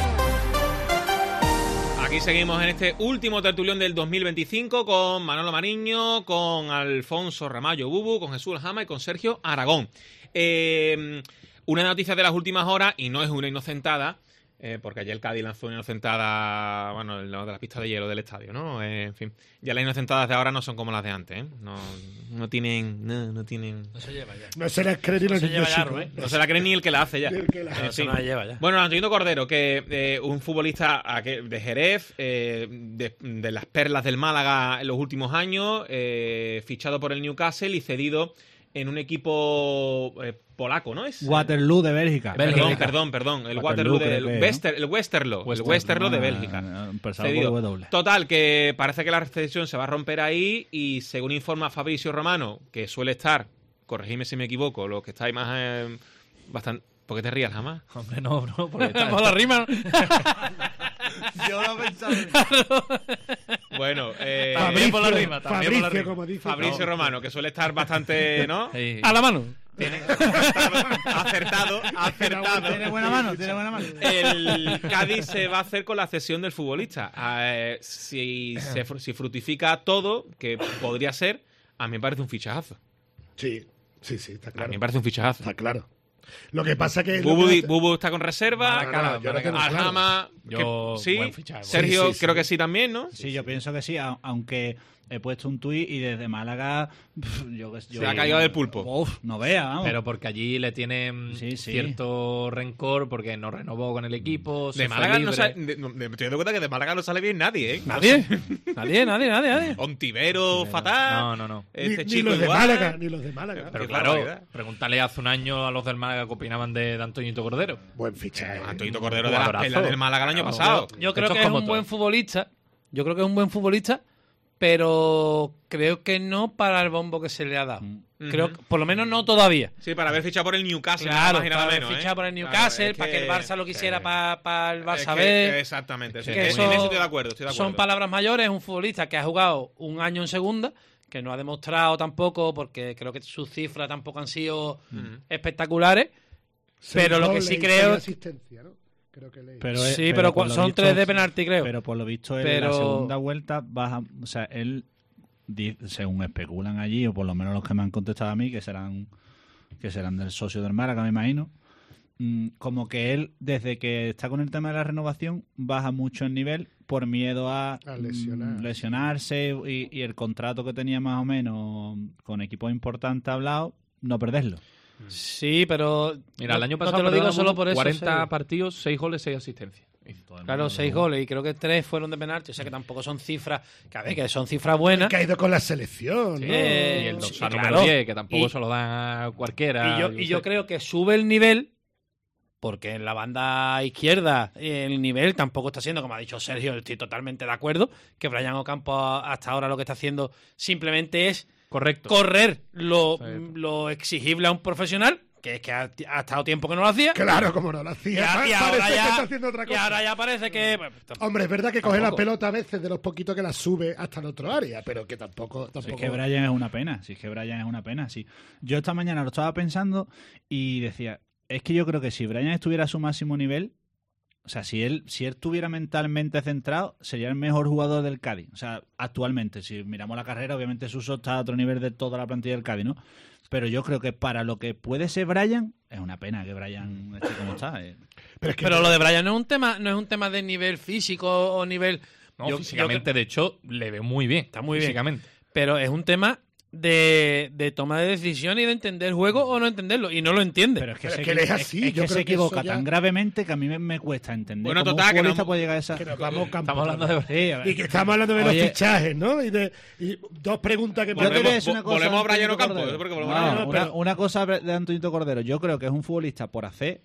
Aquí seguimos en este último tertulión del dos mil veinticinco con Manolo Mariño, con Alfonso Ramallo Bubu, con Jesús Aljama y con Sergio Aragón. Eh, una noticia de las últimas horas, y no es una inocentada, Eh, porque ayer el Cádiz lanzó una inocentada, bueno, de las pistas de hielo del estadio, ¿no? Eh, en fin, ya las inocentadas de ahora no son como las de antes, ¿eh? No, no tienen, no, no tienen... No se lleva ya. No se la cree ni los niños chicos. ¿eh? No se la cree ni el que la hace ya. El que la Eh, Eso sí. no la lleva ya. Bueno, Antonio Cordero, que eh, un futbolista a que- de Jerez, eh, de, de las perlas del Málaga en los últimos años, eh, fichado por el Newcastle y cedido en un equipo eh, polaco, ¿no es? Waterloo de Bélgica. Perdón, perdón, perdón. El Waterloo, Waterloo, creo del que es, Wester, el Westerlo, el Westerlo, Westerlo de ah, Bélgica. empezado Cedido. por W. Total, que parece que la recesión se va a romper ahí y según informa Fabrizio Romano, que suele estar, corregidme si me equivoco, los que estáis más eh, bastante... ¿Por qué te rías, jamás? Hombre, no, bro. Porque está- Por la rima. Yo lo pensaba. Bueno, eh, También por la rima, también por la Fabricio, rima. como dice. Fabricio Romano, que suele estar bastante, ¿no? Sí. A la mano. Tiene- acertado, acertado. Tiene buena mano, tiene buena mano. El Cádiz se va a hacer con la cesión del futbolista. Eh, si, se, fru- si fructifica todo, que podría ser, a mí me parece un fichajazo. Sí, sí, sí, está A claro. mí me parece un fichajazo. Está claro. Lo que pasa que... Bubu, lo que di- hace- Bubu está con reserva. No, no, yo lo tengo claro. Aljama, Yo, que- sí. buen fichaje, buen Sergio, Sí, sí, creo sí. que sí también, ¿no? Sí, yo pienso que sí, a- aunque he puesto un tuit y desde Málaga pf, yo, que- yo- Se ha caído del pulpo. Uf, no vea, vamos. Pero porque allí le tienen Sí, sí. cierto rencor porque no renovó con el equipo. se De fue Málaga no libre. sale, de- no, me estoy dando cuenta que de Málaga no sale bien nadie, ¿eh? Nadie. Nadie, nadie, nadie, nadie. Ontivero, fatal. No, no, no. Ni, Este ni chico los de igual. Málaga, ni los de Málaga. Pero Qué claro, barbaridad. pregúntale hace un año a los del Málaga qué opinaban de, de Antoñito Cordero. Buen fichaje. Antoñito Cordero de las Jugadorazo. pelas del Málaga el año Claro, pasado. Yo creo Esto que es es como un todo. buen futbolista. Yo creo que es un buen futbolista, pero creo que no para el bombo que se le ha dado. Creo que, por lo menos no todavía. Sí, para haber fichado por el Newcastle, nada Claro, más y nada para menos. fichar ¿eh? por el Claro, Newcastle, es para que el Barça lo quisiera sí. para, el Es Barça que- B. Exactamente. sí, Que que eso en eso estoy de acuerdo. Estoy de acuerdo. Son palabras mayores. Es un futbolista que ha jugado un año en segunda, que no ha demostrado tampoco, porque creo que sus cifras tampoco han sido Ujú. espectaculares. Seis pero lo que goles sí y creo- seis asistencias, ¿no? Creo que leí. Pero, es- sí, pero, por cua- lo son visto- tres de penalti, creo. Pero por lo visto en Pero- la segunda vuelta baja, o sea, él di- según especulan allí, o por lo menos los que me han contestado a mí, que serán que serán del socio del Málaga, me imagino, mm, como que él, desde que está con el tema de la renovación, baja mucho el nivel por miedo a, A lesionar. mm, lesionarse y, y el contrato que tenía más o menos con equipos importantes hablado, no perderlo. Sí, pero. Mira, no- el año no pasado te lo digo perdona, solo Bubu, por eso. cuarenta Sergio. partidos, seis goles, seis asistencias. Claro, seis goles y creo que tres fueron de penalti, o sea que tampoco son cifras, que a ver, que son cifras buenas. Que ha ido con la selección, ¿no? Eh, Y el sí, dorsal claro. número diez, que tampoco Y- se lo dan a cualquiera. Y yo, y yo creo que sube el nivel, porque en la banda izquierda el nivel tampoco está siendo, como ha dicho Sergio, estoy totalmente de acuerdo, que Brian Ocampo hasta ahora lo que está haciendo simplemente es Correcto. correr lo, Sí. lo exigible a un profesional, que es que ha, ha estado tiempo que no lo hacía. Claro, como no lo Y, hacía. a- y Pa- ahora parece que está ya, haciendo otra y cosa. ahora ya parece que... bueno, Hombre, es verdad que coge la Tampoco. pelota a veces de los poquitos que la sube hasta el otro área, pero que tampoco... Si tampoco... es que Brian es una pena, si es que Brian es una pena, sí. Yo esta mañana lo estaba pensando y decía, es que yo creo que si Brian estuviera a su máximo nivel, o sea, si él, si él estuviera mentalmente centrado, sería el mejor jugador del Cádiz. O sea, actualmente, si miramos la carrera, obviamente Suso está a otro nivel de toda la plantilla del Cádiz, ¿no? Pero yo creo que para lo que puede ser Brian, es una pena que Brian esté como está. eh. Pero, es que Pero lo de Brian no es un tema, no es un tema de nivel físico o nivel... No, yo- físicamente, yo- de hecho, le veo muy bien. Está muy bien. Físicamente. pero es un tema de, de toma de decisión y de entender el juego o no entenderlo, y no lo entiende. Pero es que, Pero se, es que él es equi- así, es yo que creo se que equivoca eso ya- tan gravemente que a mí me, me cuesta entender Bueno, cómo total, un que futbolista no- puede llegar a esa... que nos vamos campo Estamos hablando de... Sí, a ver. Y que estamos hablando de Oye, los fichajes, ¿no? Y, de, y dos preguntas que... Yo te voy a Volvemos- decir una cosa, volvemos a Brian Antonito Ocampo, Cordero. yo creo que volvemos No, a Brian una, Ocampo. una cosa de Antonito Cordero. Yo creo que es un futbolista por hacer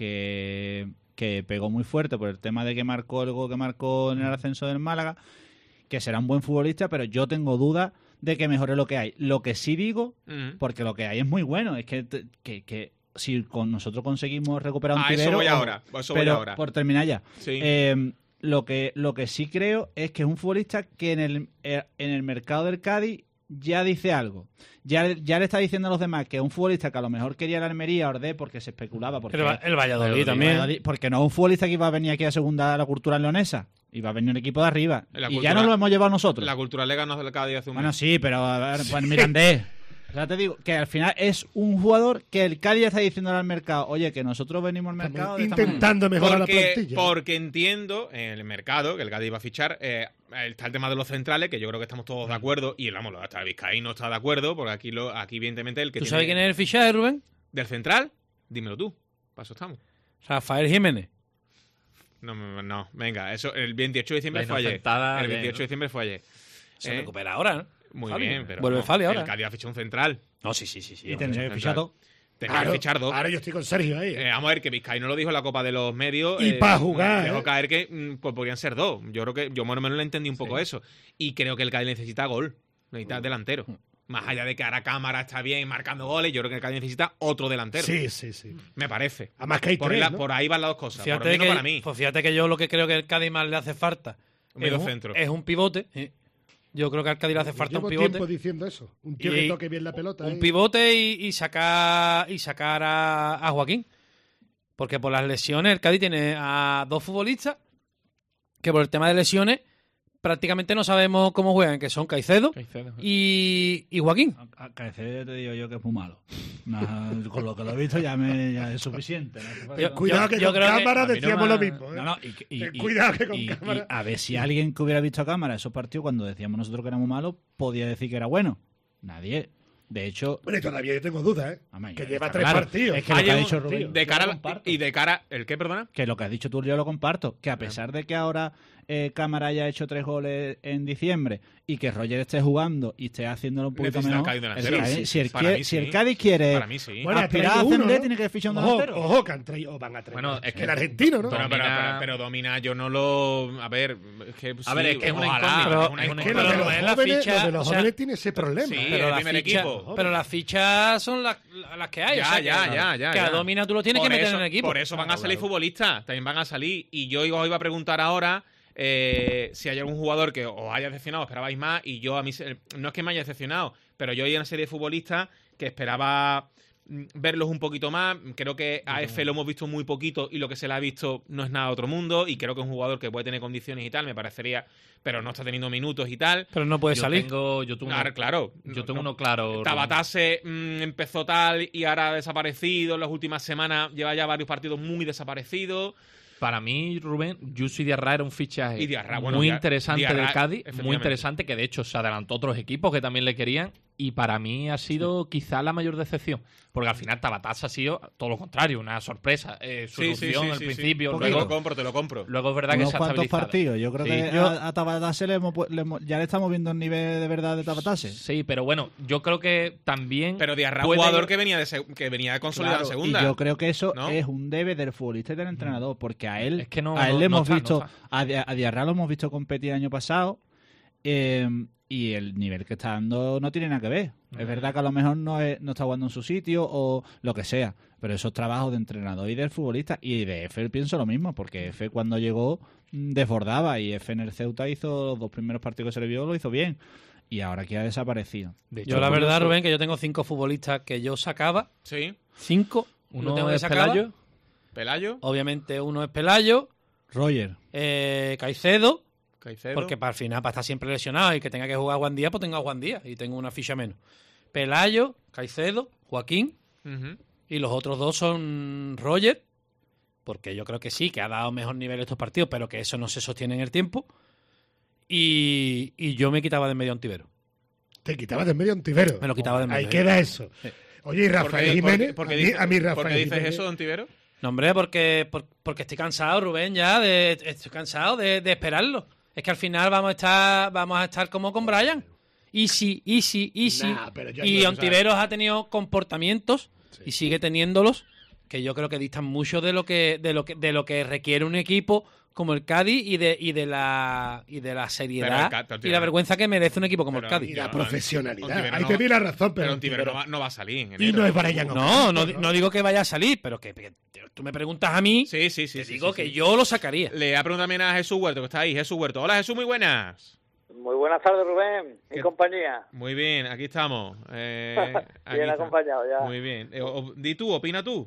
que, que pegó muy fuerte por el tema de que marcó el gol que marcó en el ascenso del Málaga, que será un buen futbolista, pero yo tengo dudas de que mejore lo que hay. Lo que sí digo, Ujú. porque lo que hay es muy bueno, es que, te- que, que si con nosotros conseguimos recuperar un Ah, eso Tibero, voy ojo, ahora, eso voy pero ahora. por terminar ya. Sí. Eh, lo que lo que sí creo es que es un futbolista que en el eh, en el mercado del Cádiz ya dice algo. Ya, ya le está diciendo a los demás que es un futbolista que a lo mejor quería la Almería, Ordé, porque se especulaba. Porque, el, Va- el Valladolid Valladolid, también. Valladolid, porque no es un futbolista que iba a venir aquí a segunda la cultura leonesa. Iba a venir un equipo de arriba. La y cultura- ya no lo hemos llevado nosotros. La cultura le ganó del Cádiz hace un Bueno, mes. sí, pero a ver, pues Mirandés. Ya te digo que al final es un jugador que el Cádiz está diciéndole al mercado, oye, que nosotros venimos al mercado de esta intentando manera. mejorar porque, la plantilla. Porque entiendo en el mercado que el Cádiz va a fichar. Eh, está el tema de los centrales, que yo creo que estamos todos de acuerdo. Y vamos, hasta Vizcaíno está de acuerdo, porque aquí, lo, aquí evidentemente, el que ¿Tú tiene... sabes quién es el fichaje, Rubén? ¿Del central? Dímelo tú. Para eso estamos. Rafael Jiménez. No, no, no, venga, eso el veintiocho de diciembre La fue ayer. inocentada El de- veintiocho de diciembre fue ayer. Se Eh, recupera ahora, ¿no? Muy Fali. bien, pero Vuelve no, Fali ahora. el Cádiz ha fichado un central. No, sí, sí, sí. sí Y hombre. tendría que fichar central. todo. Tenía Claro, que fichar dos. Ahora yo estoy con Sergio ahí. Eh, vamos a ver que Vizcaíno lo dijo en la Copa de los Medios. Y eh, pa' jugar, Dejó ¿eh? caer que mm, pues podrían ser dos. Yo creo que yo más o menos le entendí un poco eso. Y creo que el Cádiz necesita gol. Necesita delantero. Más allá de que ahora Cámara está bien marcando goles, yo creo que el Cádiz necesita otro delantero. Sí, sí, sí. Me parece. Además que hay por, tres, la- ¿no? por ahí van las dos cosas. Fíjate, por mí no que, para mí. pues fíjate que yo lo que creo que el Cádiz más le hace falta Un es, medio un, centro. es un pivote. Sí. Yo creo que al Cádiz le hace falta Llevo un pivote. tiempo diciendo eso. Un tío Y- que toque bien la pelota. Un ¿eh? pivote y, y sacar y sacar a, a Joaquín. Porque por las lesiones el Cádiz tiene a dos futbolistas que por el tema de lesiones prácticamente no sabemos cómo juegan, que son Caicedo Caicedo. y, y Joaquín. A Caicedo te digo yo que es muy malo. No, con lo que lo he visto ya, me, ya es suficiente. ¿no? Hace falta- Yo- Cuidado que yo con creo que cámara a mí no decíamos me lo ha- mismo. ¿eh? No, no, y, que- y- Ten y- cuidado que con y- cámara- y a ver si alguien que hubiera visto a cámara esos partidos cuando decíamos nosotros que éramos malos podía decir que era bueno. Nadie. De hecho, Bueno, y todavía yo tengo dudas, ¿eh? Amén, Que está lleva tres claro. partidos. Es que lo Hay que ha un- dicho Rubén, de yo cara lo comparto. y de cara el qué, perdona. Que lo que has dicho tú yo lo comparto. Que a pesar de que ahora eh, Cámara haya hecho tres goles en diciembre y que Roger esté jugando y esté haciéndolo un poquito Necesita el mejor, Cádiz el delantero. Cádiz- Sí, si, el para quiere- mí si el sí. Cádiz quiere Para mí sí. Bueno, ha aspirar a traído uno, ascender, ¿no? tiene que fichar un Ojo, delantero. ojo, que han traído, o van a traer. Bueno, es que el argentino, ¿no? Pero, pero, Domina- pero, pero Domina, yo no lo. A ver, es que. A ver, es que es una ojalá, incógnita, es pero- una es Que incógnita. lo de los Pero la jóvenes, ficha, lo de los o sea, jóvenes tiene ese problema. sí, ¿eh? el pero las primer fichas equipo. pero las fichas son las, las que hay. Ya, o sea, ya, que, ya, ya, que a ya. Domina tú lo tienes Por que meter eso- en el equipo. Por eso van a Claro, salir claro. futbolistas, también van a salir. Y yo os iba a preguntar ahora eh, si hay algún jugador que os haya decepcionado, esperabais más. Y yo a mí, se- no es que me haya decepcionado, pero yo hay una serie de futbolistas que esperaba mm, verlos un poquito más. Creo que a Efe lo hemos visto muy poquito y lo que se le ha visto no es nada de otro mundo. Y creo que es un jugador que puede tener condiciones y tal, me parecería, pero no está teniendo minutos y tal. Pero no puede Yo salir. tengo, yo tengo Claro, uno, claro. yo No, tengo no. uno claro. Rubén. Tabatase mm, empezó tal y ahora ha desaparecido. En las últimas semanas lleva ya varios partidos muy desaparecidos. Para mí, Rubén, Yusu Diarra era un fichaje Y Diarra, bueno, muy Diarra- interesante Diarra, del Cádiz, muy efectivamente. interesante, que de hecho se adelantó a otros equipos que también le querían, y para mí ha sido quizá la mayor decepción, porque al final Tabatasa ha sido todo lo contrario, una sorpresa, eh, su irrupción al principio, Te lo luego, compro, te lo compro. luego es verdad que Unos se ha cuantos estabilizado. partidos. Yo creo Sí. que Yo- a, a Tabatase le hemos pu- le hemos- ya le estamos viendo el nivel de verdad de Tabatase. Sí, pero bueno, yo creo que también Pero Diarra es un puede- jugador que venía de, se- que venía de consolidar Claro, en segunda. Y yo creo que eso ¿no? es un debe del futbolista y del entrenador, porque a él, Es que no- a él no- le no hemos está, visto, no está. a, Di- a Diarra lo hemos visto competir el año pasado, eh, y el nivel que está dando no tiene nada que ver. Es verdad que a lo mejor no, es- no está jugando en su sitio o lo que sea, pero eso es trabajo de entrenador y del futbolista, y de Efe pienso lo mismo, porque Efe cuando llegó mm, desbordaba, y Efe en el Ceuta hizo los dos primeros partidos que se le vio, lo hizo bien, y ahora que ha desaparecido. de hecho, Yo la curioso, verdad, Rubén, que yo tengo cinco futbolistas que yo sacaba. Sí. Cinco. uno tengo que es sacar. Pelayo, Pelayo, Obviamente uno es Pelayo, Roger, eh, Caicedo, Caicedo. porque para el final, para estar siempre lesionado y que tenga que jugar Juan Díaz, pues tengo a Juan Díaz y tengo una ficha menos. Pelayo, Caicedo, Joaquín, Ujú. y los otros dos son Roger, porque yo creo que sí, que ha dado mejor nivel estos partidos, pero que eso no se sostiene en el tiempo. Y, y yo me quitaba de en medio a Ontivero. Te quitabas de en medio a Ontivero. Me lo quitaba de en medio. Ahí queda eso. Oye, y ¿Por Rafael qué- Jiménez. por qué a mí, dices- a mí ¿Por Rafael qué dices Jiménez- eso, Don Tivero? No, hombre, porque, por- porque estoy cansado, Rubén, ya, de, estoy cansado de, de esperarlo. Es que al final vamos a estar, vamos a estar como con Brian. Easy, easy, easy. Nah, pero yo y no- Ontiveros ha tenido comportamientos y sigue teniéndolos que yo creo que distan mucho de lo que, de lo que, de lo que requiere un equipo como el Cádiz y de, y de la y de la seriedad Pero el Ca- pero y la Ontivero- vergüenza que merece un equipo como pero- el Cádiz. Y la no, profesionalidad. Ontivero Ahí no te va- di la razón, pero. Pero Ontivero no Ontivero- va, no va a salir en Y enero. no es Brian No, Ocampo, no, di- no digo que vaya a salir, pero que, que tú me preguntas a mí, Sí, sí, sí. te sí, digo sí, que sí. yo lo sacaría. Le voy a preguntar también a Jesús Huerto, que está ahí. Jesús Huerto. Hola, Jesús, muy buenas. Muy buenas tardes, Rubén y ¿Qué- compañía. Muy bien, aquí estamos. Eh, aquí Bien está. acompañado ya. Muy bien. Eh, o- o- di tú, opina tú.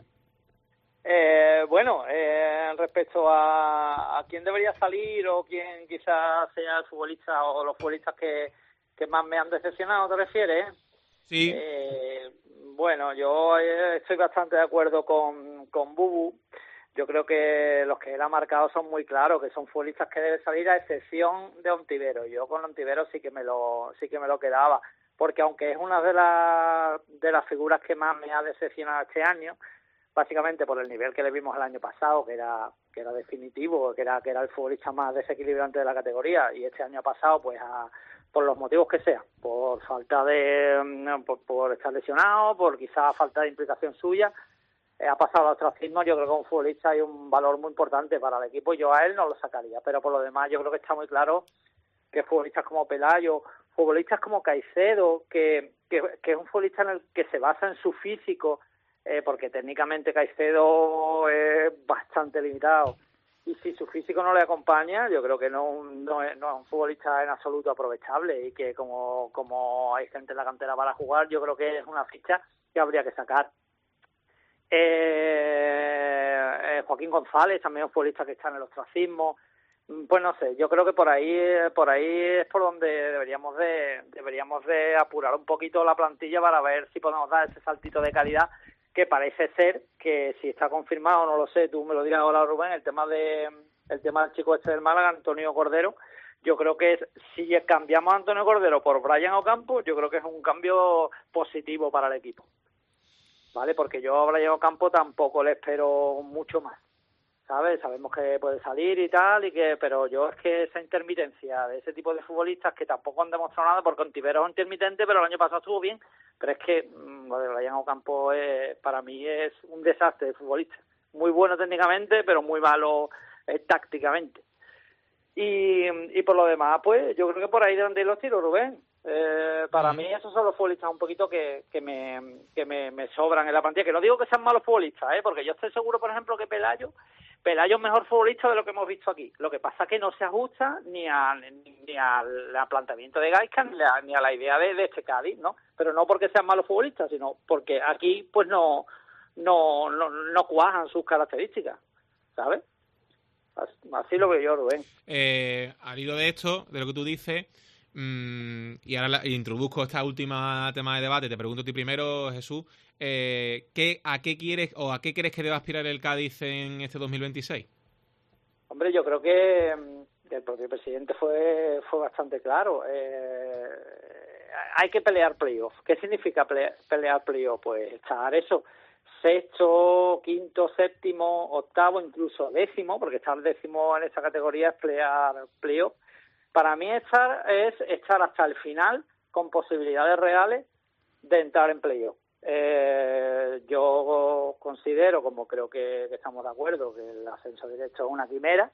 Eh, bueno, eh, respecto a, a quién debería salir o quién quizás sea el futbolista o los futbolistas que, que más me han decepcionado, ¿te refieres? Sí. Eh, bueno, yo estoy bastante de acuerdo con, con Bubu. Yo creo que los que él ha marcado son muy claros, que son futbolistas que deben salir a excepción de Ontivero. Yo con Ontivero sí que me lo sí que me lo quedaba, porque aunque es una de las de las figuras que más me ha decepcionado este año, básicamente por el nivel que le vimos el año pasado, que era que era definitivo, que era que era el futbolista más desequilibrante de la categoría, y este año pasado, pues a, por los motivos que sean, por falta de por, por estar lesionado, por quizás falta de implicación suya, eh, ha pasado al ostracismo. Yo creo que un futbolista hay un valor muy importante para el equipo, y yo a él no lo sacaría, pero por lo demás yo creo que está muy claro que futbolistas como Pelayo, futbolistas como Caicedo, que, que, que es un futbolista en el que se basa en su físico, eh, porque técnicamente Caicedo es bastante limitado, y si su físico no le acompaña, yo creo que no, no, es, no es un futbolista en absoluto aprovechable, y que como, como hay gente en la cantera para jugar, yo creo que es una ficha que habría que sacar. Eh, eh, Joaquín González, también un futbolista que está en el ostracismo. Pues no sé, yo creo que por ahí por ahí es por donde deberíamos de deberíamos de apurar un poquito la plantilla para ver si podemos dar ese saltito de calidad, que parece ser que, si está confirmado, no lo sé, tú me lo dirás ahora, Rubén, el tema de el tema del chico este del Málaga, Antonio Cordero. Yo creo que es, si cambiamos a Antonio Cordero por Brian Ocampo, yo creo que es un cambio positivo para el equipo, ¿vale? Porque yo a Brian Ocampo tampoco le espero mucho más, ¿sabes? Sabemos que puede salir y tal, y que pero yo es que esa intermitencia de ese tipo de futbolistas que tampoco han demostrado nada, porque Ontivero es intermitente, pero el año pasado estuvo bien, pero es que lo de Brian Ocampo es, para mí es un desastre de futbolista. Muy bueno técnicamente, pero muy malo eh, tácticamente. Y, y por lo demás, pues yo creo que por ahí deben de ir los tiros, Rubén. Eh, para mí esos son los futbolistas un poquito que, que, me, que me, me sobran en la plantilla, que no digo que sean malos futbolistas, ¿eh? Porque yo estoy seguro, por ejemplo, que Pelayo Pelayo es mejor futbolista de lo que hemos visto aquí. Lo que pasa es que no se ajusta ni, a, ni al planteamiento de Gaisca ni a, ni a la idea de, de este Cádiz, ¿no? Pero no porque sean malos futbolistas, sino porque aquí pues no no no, no cuajan sus características, ¿sabes? Así lo veo yo, Rubén. Eh, al hilo de esto, de lo que tú dices, mmm, y ahora la, introduzco esta última tema de debate, te pregunto a ti primero, Jesús, eh, ¿qué, ¿a qué quieres o a qué crees que debe aspirar el Cádiz en este dos mil veintiséis? Hombre, yo creo que, que el propio presidente fue fue bastante claro. Eh, hay que pelear playoff. ¿Qué significa pelear, pelear playoff? Pues estar eso, sexto, quinto, séptimo, octavo, incluso décimo, porque estar décimo en esa categoría es pelear playoff. Para mí estar es estar hasta el final con posibilidades reales de entrar en playoff. Eh, yo considero, como creo que, que estamos de acuerdo, que el ascenso directo es una quimera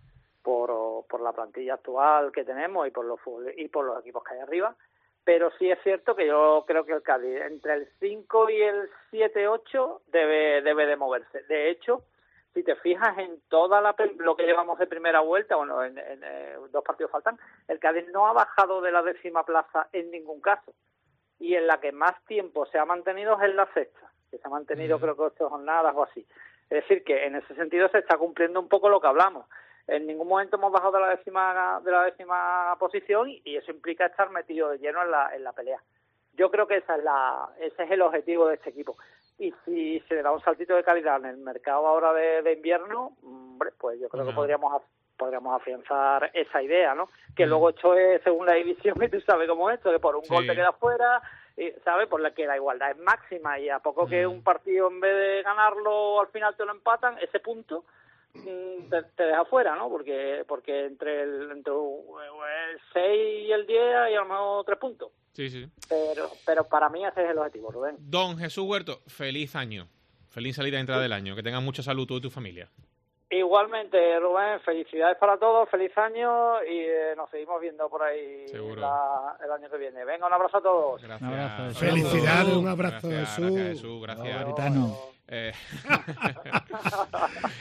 por, por la plantilla actual que tenemos y por los y por los equipos que hay arriba, pero sí es cierto que yo creo que el Cádiz entre el cinco y el siete ocho debe debe de moverse. De hecho, si te fijas en toda la lo que llevamos de primera vuelta, bueno, en, en, en dos partidos faltan, el Cádiz no ha bajado de la décima plaza en ningún caso. Y en la que más tiempo se ha mantenido es en la sexta, que se ha mantenido, mm. creo que ocho jornadas o así. Es decir, que en ese sentido se está cumpliendo un poco lo que hablamos. En ningún momento hemos bajado de la décima de la décima posición, y, y eso implica estar metido de lleno en la en la pelea. Yo creo que esa es la ese es el objetivo de este equipo. Y si se le da un saltito de calidad en el mercado ahora de, de invierno, hombre, pues yo creo no. que podríamos podríamos afianzar esa idea, ¿no? Que mm. luego esto es según la división, y tú sabes cómo es esto, que por un sí. gol te quedas fuera, y, ¿sabes? Por la que la igualdad es máxima, y a poco mm. que un partido, en vez de ganarlo, al final te lo empatan, ese punto te, te deja fuera, ¿no? Porque porque entre el entre el seis y el diez hay a lo mejor tres puntos. Sí, sí. Pero pero para mí ese es el objetivo, Rubén. Don Jesús Huerto, feliz año. Feliz salida y entrada sí. del año. Que tengas mucha salud tú y tu familia. Igualmente, Rubén, felicidades para todos, feliz año, y eh, nos seguimos viendo por ahí la, el año que viene. Venga, un abrazo a todos. Gracias. Un abrazo, felicidades, un abrazo, gracias, Jesús. Gracias, Jesús, gracias. Eh...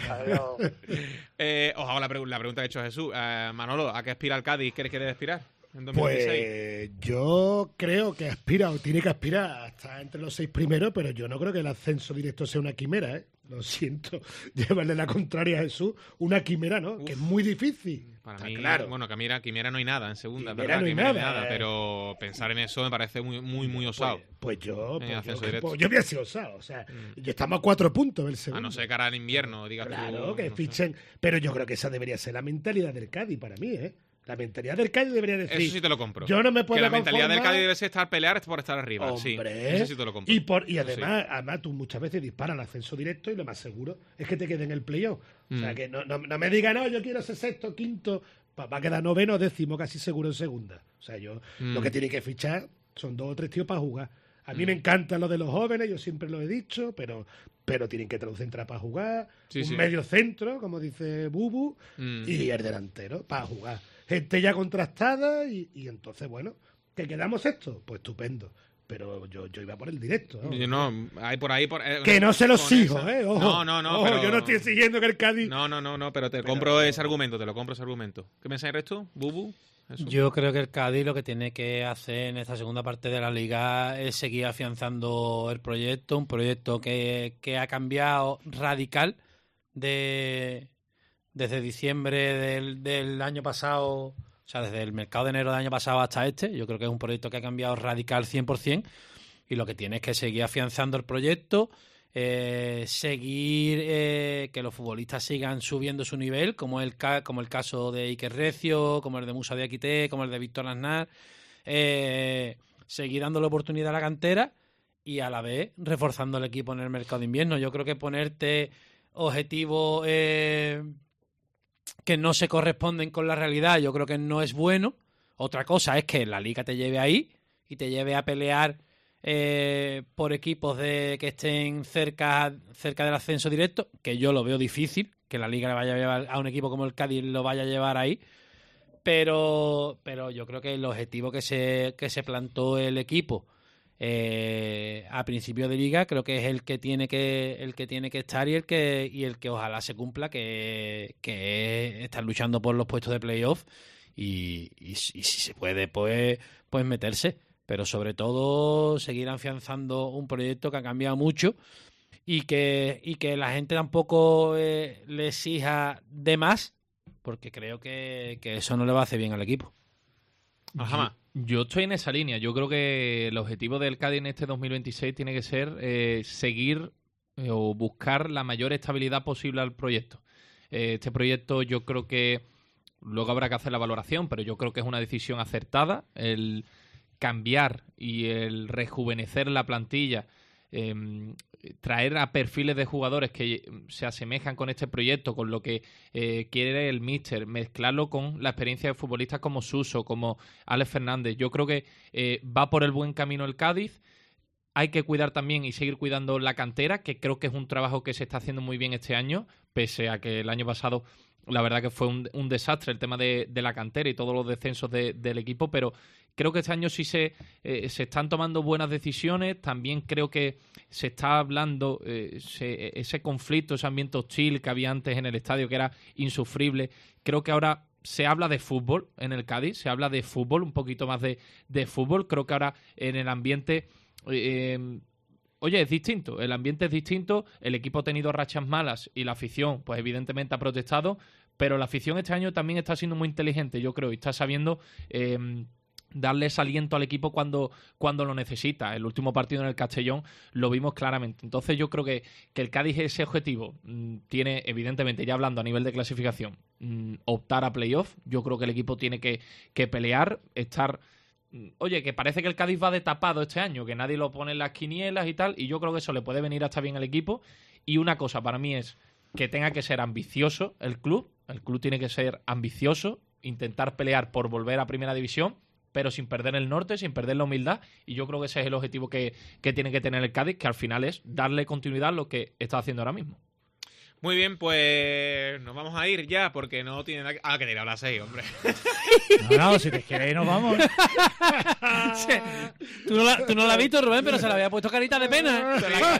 eh, os hago la, pre- la pregunta que ha hecho Jesús. Eh, Manolo, ¿a qué aspira el Cádiz? ¿Crees que debe aspirar? en dos mil veintiséis? Pues yo creo que aspira o tiene que aspirar hasta entre los seis primeros, pero yo no creo que el ascenso directo sea una quimera, ¿eh? Lo siento, llevarle la contraria a Jesús, una quimera, ¿no? Uf. Que es muy difícil. Para Está mí, claro. bueno, quimera, quimera no hay nada en segunda, Quimera ¿verdad? no hay Quimera nada, nada, eh. pero pensar en eso me parece muy, muy, muy osado. Pues, pues yo, En pues ascenso yo, directo. pues yo voy a ser osado, o sea, Mm. ya estamos a cuatro puntos del A segundo. no ser cara al invierno, digas Claro, tú, que no sé. fichen, pero yo creo que esa debería ser la mentalidad del Cádiz para mí, ¿eh? La mentalidad del Cádiz debería decir... Eso sí te lo compro. Yo no me puedo Que la mentalidad del conformar- Cádiz debe ser estar pelear por estar arriba. Hombre, sí, eso sí te lo compro. y, por, y Eso además, además tú muchas veces disparas al ascenso directo y lo más seguro es que te quede en el playoff. O sea, Mm. que no, no, no me digan, no, yo quiero ser sexto, quinto, pa- va a quedar noveno, décimo, casi seguro en segunda. O sea, yo Mm. lo que tiene que fichar son dos o tres tíos para jugar. A mí Mm. me encanta lo de los jóvenes, yo siempre lo he dicho, pero pero tienen que traducir para jugar, Sí, un sí. medio centro, como dice Bubu, Mm. y el delantero para jugar. Gente ya contrastada y, y entonces, bueno, ¿que quedamos esto? Pues estupendo. Pero yo, yo iba por el directo, ¿no? Yo no, hay por ahí... Por, eh, Que no se los con sigo, esa- ¿eh? Ojo. No, no, no. Ojo, pero... yo no estoy exigiendo que el Cádiz... No, no, no, no, pero te Pero- compro ese argumento, te lo compro ese argumento. ¿Qué mensaje eres tú, Bubu? Jesús. Yo creo que el Cádiz lo que tiene que hacer en esta segunda parte de la liga es seguir afianzando el proyecto, un proyecto que, que ha cambiado radical de desde diciembre del, del año pasado, o sea, desde el mercado de enero del año pasado hasta este. Yo creo que es un proyecto que ha cambiado radical cien por ciento y lo que tiene es que seguir afianzando el proyecto, eh, seguir eh, que los futbolistas sigan subiendo su nivel, como el ca- como el caso de Iker Recio, como el de Musa Diakité, como el de Víctor Aznar, eh, seguir dándole oportunidad a la cantera y a la vez reforzando el equipo en el mercado de invierno. Yo creo que ponerte objetivos eh, que no se corresponden con la realidad, yo creo que no es bueno. Otra cosa es que la liga te lleve ahí y te lleve a pelear eh, por equipos de que estén cerca cerca del ascenso directo, que yo lo veo difícil, que la liga le vaya a llevar a un equipo como el Cádiz lo vaya a llevar ahí, pero pero yo creo que el objetivo que se que se plantó el equipo eh, a principio de liga creo que es el que tiene que el que tiene que estar y el que y el que ojalá se cumpla, que, que es estar luchando por los puestos de playoff y, y, y si se puede pues pues meterse, pero sobre todo seguir afianzando un proyecto que ha cambiado mucho y que y que la gente tampoco eh, le exija de más, porque creo que, que eso no le va a hacer bien al equipo. Ajá. Yo, yo estoy en esa línea. Yo creo que el objetivo del Cádiz en este dos mil veintiséis tiene que ser eh, seguir eh, o buscar la mayor estabilidad posible al proyecto. Eh, este proyecto yo creo que luego habrá que hacer la valoración, pero yo creo que es una decisión acertada el cambiar y el rejuvenecer la plantilla, eh, traer a perfiles de jugadores que se asemejan con este proyecto, con lo que eh, quiere el míster, mezclarlo con la experiencia de futbolistas como Suso, como Alex Fernández. Yo creo que eh, va por el buen camino el Cádiz. Hay que cuidar también y seguir cuidando la cantera, que creo que es un trabajo que se está haciendo muy bien este año, pese a que el año pasado la verdad que fue un, un desastre el tema de, de la cantera y todos los descensos de, del equipo, pero creo que este año sí se, eh, se están tomando buenas decisiones. También creo que se está hablando eh, se, ese conflicto, ese ambiente hostil que había antes en el estadio, que era insufrible. Creo que ahora se habla de fútbol en el Cádiz, se habla de fútbol, un poquito más de, de fútbol. Creo que ahora en el ambiente... Eh, Oye, es distinto, el ambiente es distinto, el equipo ha tenido rachas malas y la afición, pues evidentemente ha protestado, pero la afición este año también está siendo muy inteligente, yo creo, y está sabiendo eh, darle ese aliento al equipo cuando, cuando lo necesita. El último partido en el Castellón lo vimos claramente. Entonces yo creo que, que el Cádiz ese objetivo mmm, tiene, evidentemente, ya hablando a nivel de clasificación, mmm, optar a playoff. Yo creo que el equipo tiene que, que pelear, estar... Oye, que parece que el Cádiz va de tapado este año, que nadie lo pone en las quinielas y tal, y yo creo que eso le puede venir hasta bien al equipo. Y una cosa para mí es que tenga que ser ambicioso el club, el club tiene que ser ambicioso, intentar pelear por volver a Primera División, pero sin perder el norte, sin perder la humildad, y yo creo que ese es el objetivo que, que tiene que tener el Cádiz, que al final es darle continuidad a lo que está haciendo ahora mismo. Muy bien, pues nos vamos a ir ya porque no tiene nada que... Ah, que te irá a las seis, hombre. No, no, si te quieres ir nos vamos. Sí. Tú no la, tú no la has visto, Rubén, pero se le había puesto carita de pena.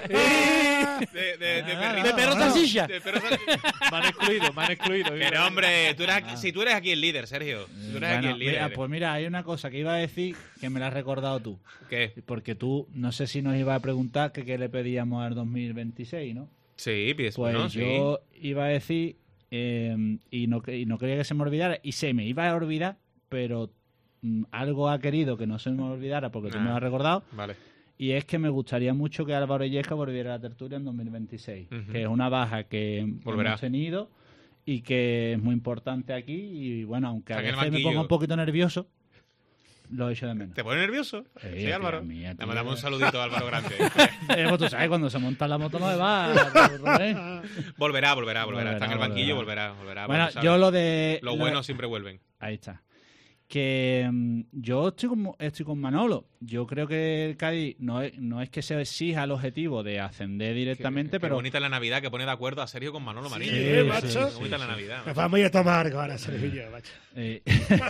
De, de, de, ah, de perro salchicha. De perro salchicha. Me han excluido, me han excluido. Pero hombre, tú eres aquí, si tú eres aquí el líder, Sergio. Si tú eres Bueno, aquí el líder. mira, pues mira, hay una cosa que iba a decir que me la has recordado tú. ¿Qué? Porque tú, no sé si nos ibas a preguntar que qué le pedíamos al dos mil veintiséis, ¿no? Sí, pides, Pues bueno, yo sí. iba a decir, eh, y, no, y no quería que se me olvidara, y se me iba a olvidar, pero mm, algo ha querido que no se me olvidara porque tú Ah, me lo has recordado. Vale. Y es que me gustaría mucho que Álvaro Illescas volviera a la tertulia en dos mil veintiséis, Uh-huh. que es una baja que Volverá. hemos tenido y que es muy importante aquí. Y bueno, aunque a Está en el veces me banquillo. ponga un poquito nervioso, lo echo de menos. ¿Te pone nervioso? Sí, Sí, Álvaro. tía mía, Le tío. mandamos un saludito a Álvaro Grande. Eh, pues tú sabes, cuando se monta la moto no me va. Rubén. Volverá, volverá, volverá. Está en el Volverá, banquillo, volverá. volverá, volverá. Bueno, porque, ¿sabes? yo lo de... Los lo- buenos siempre vuelven. Ahí está. Que mm, yo estoy con, estoy con Manolo. Yo creo que el Cádiz no es, no es que se exija el objetivo de ascender directamente, Qué pero... bonita es la Navidad que pone de acuerdo a Sergio con Manolo Marín. Sí, Qué macho. bonita es la Navidad. Nos vamos a ir a tomar algo ahora, Sergio y yo, macho. Eh,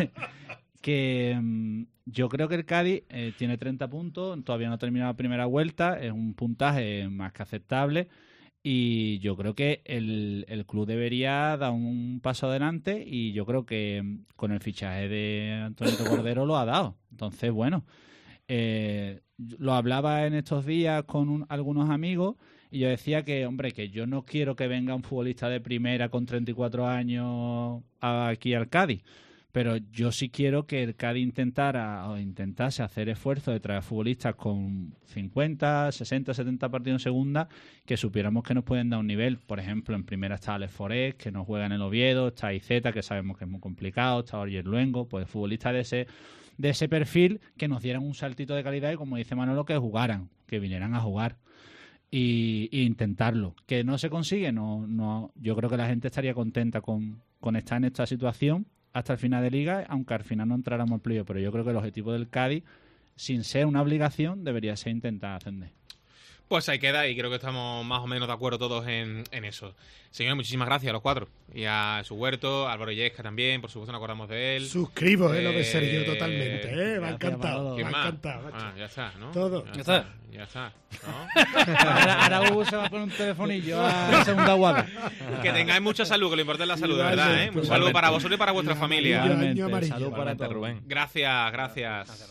que mm, yo creo que el Cádiz eh, tiene treinta puntos, todavía no ha terminado la primera vuelta, es un puntaje más que aceptable y yo creo que el, el club debería dar un paso adelante y yo creo que mm, con el fichaje de Antonio Cordero lo ha dado. Entonces, bueno, eh, lo hablaba en estos días con un- algunos amigos y yo decía que, hombre, que yo no quiero que venga un futbolista de primera con treinta y cuatro años aquí al Cádiz. Pero yo sí quiero que el Cádiz intentara o intentase hacer esfuerzo de traer futbolistas con cincuenta, sesenta, setenta partidos en segunda que supiéramos que nos pueden dar un nivel. Por ejemplo, en primera está Alex Forés, que no juega en el Oviedo, está Izeta, que sabemos que es muy complicado, está Oriol Luengo, pues futbolistas de ese, de ese perfil que nos dieran un saltito de calidad y, como dice Manolo, que jugaran, que vinieran a jugar. Y, y intentarlo. Que no se consigue, no, no, yo creo que la gente estaría contenta con, con estar en esta situación hasta el final de liga, aunque al final no entráramos al playoff, pero yo creo que el objetivo del Cádiz, sin ser una obligación, debería ser intentar ascender. Pues ahí queda y creo que estamos más o menos de acuerdo todos en, en eso. Señores, muchísimas gracias a los cuatro. Y a Su Huerto, a Álvaro Illescas también, por supuesto nos acordamos de él. Suscribo, eh, lo de Eh, Sergio totalmente, eh. Me ha gracias, encantado, Manolo. me ¿Quién ha más? encantado, macho. Ah, ya está, ¿no? Todo. Ya, Ya está. está. Ya está. ¿no? Ahora, ahora Hugo se va a poner un telefonillo a la segunda guarda. Que tengáis mucha salud, que lo importante es la salud, de verdad, ¿eh? Igualmente. Un saludo para vosotros y para vuestra Y familia. amarillo, Igualmente, año amarillo. salud para Igualmente, todos. Rubén. Gracias, gracias.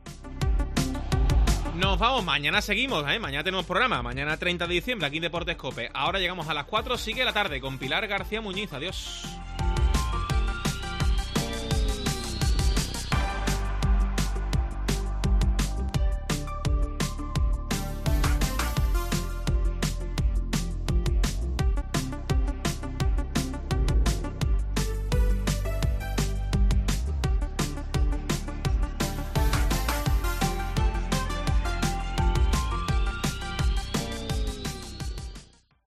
Nos vamos, mañana seguimos, ¿eh? Mañana tenemos programa, mañana treinta de diciembre aquí en Deportes Cope. Ahora llegamos a las cuatro, sigue la tarde con Pilar García Muñiz. Adiós.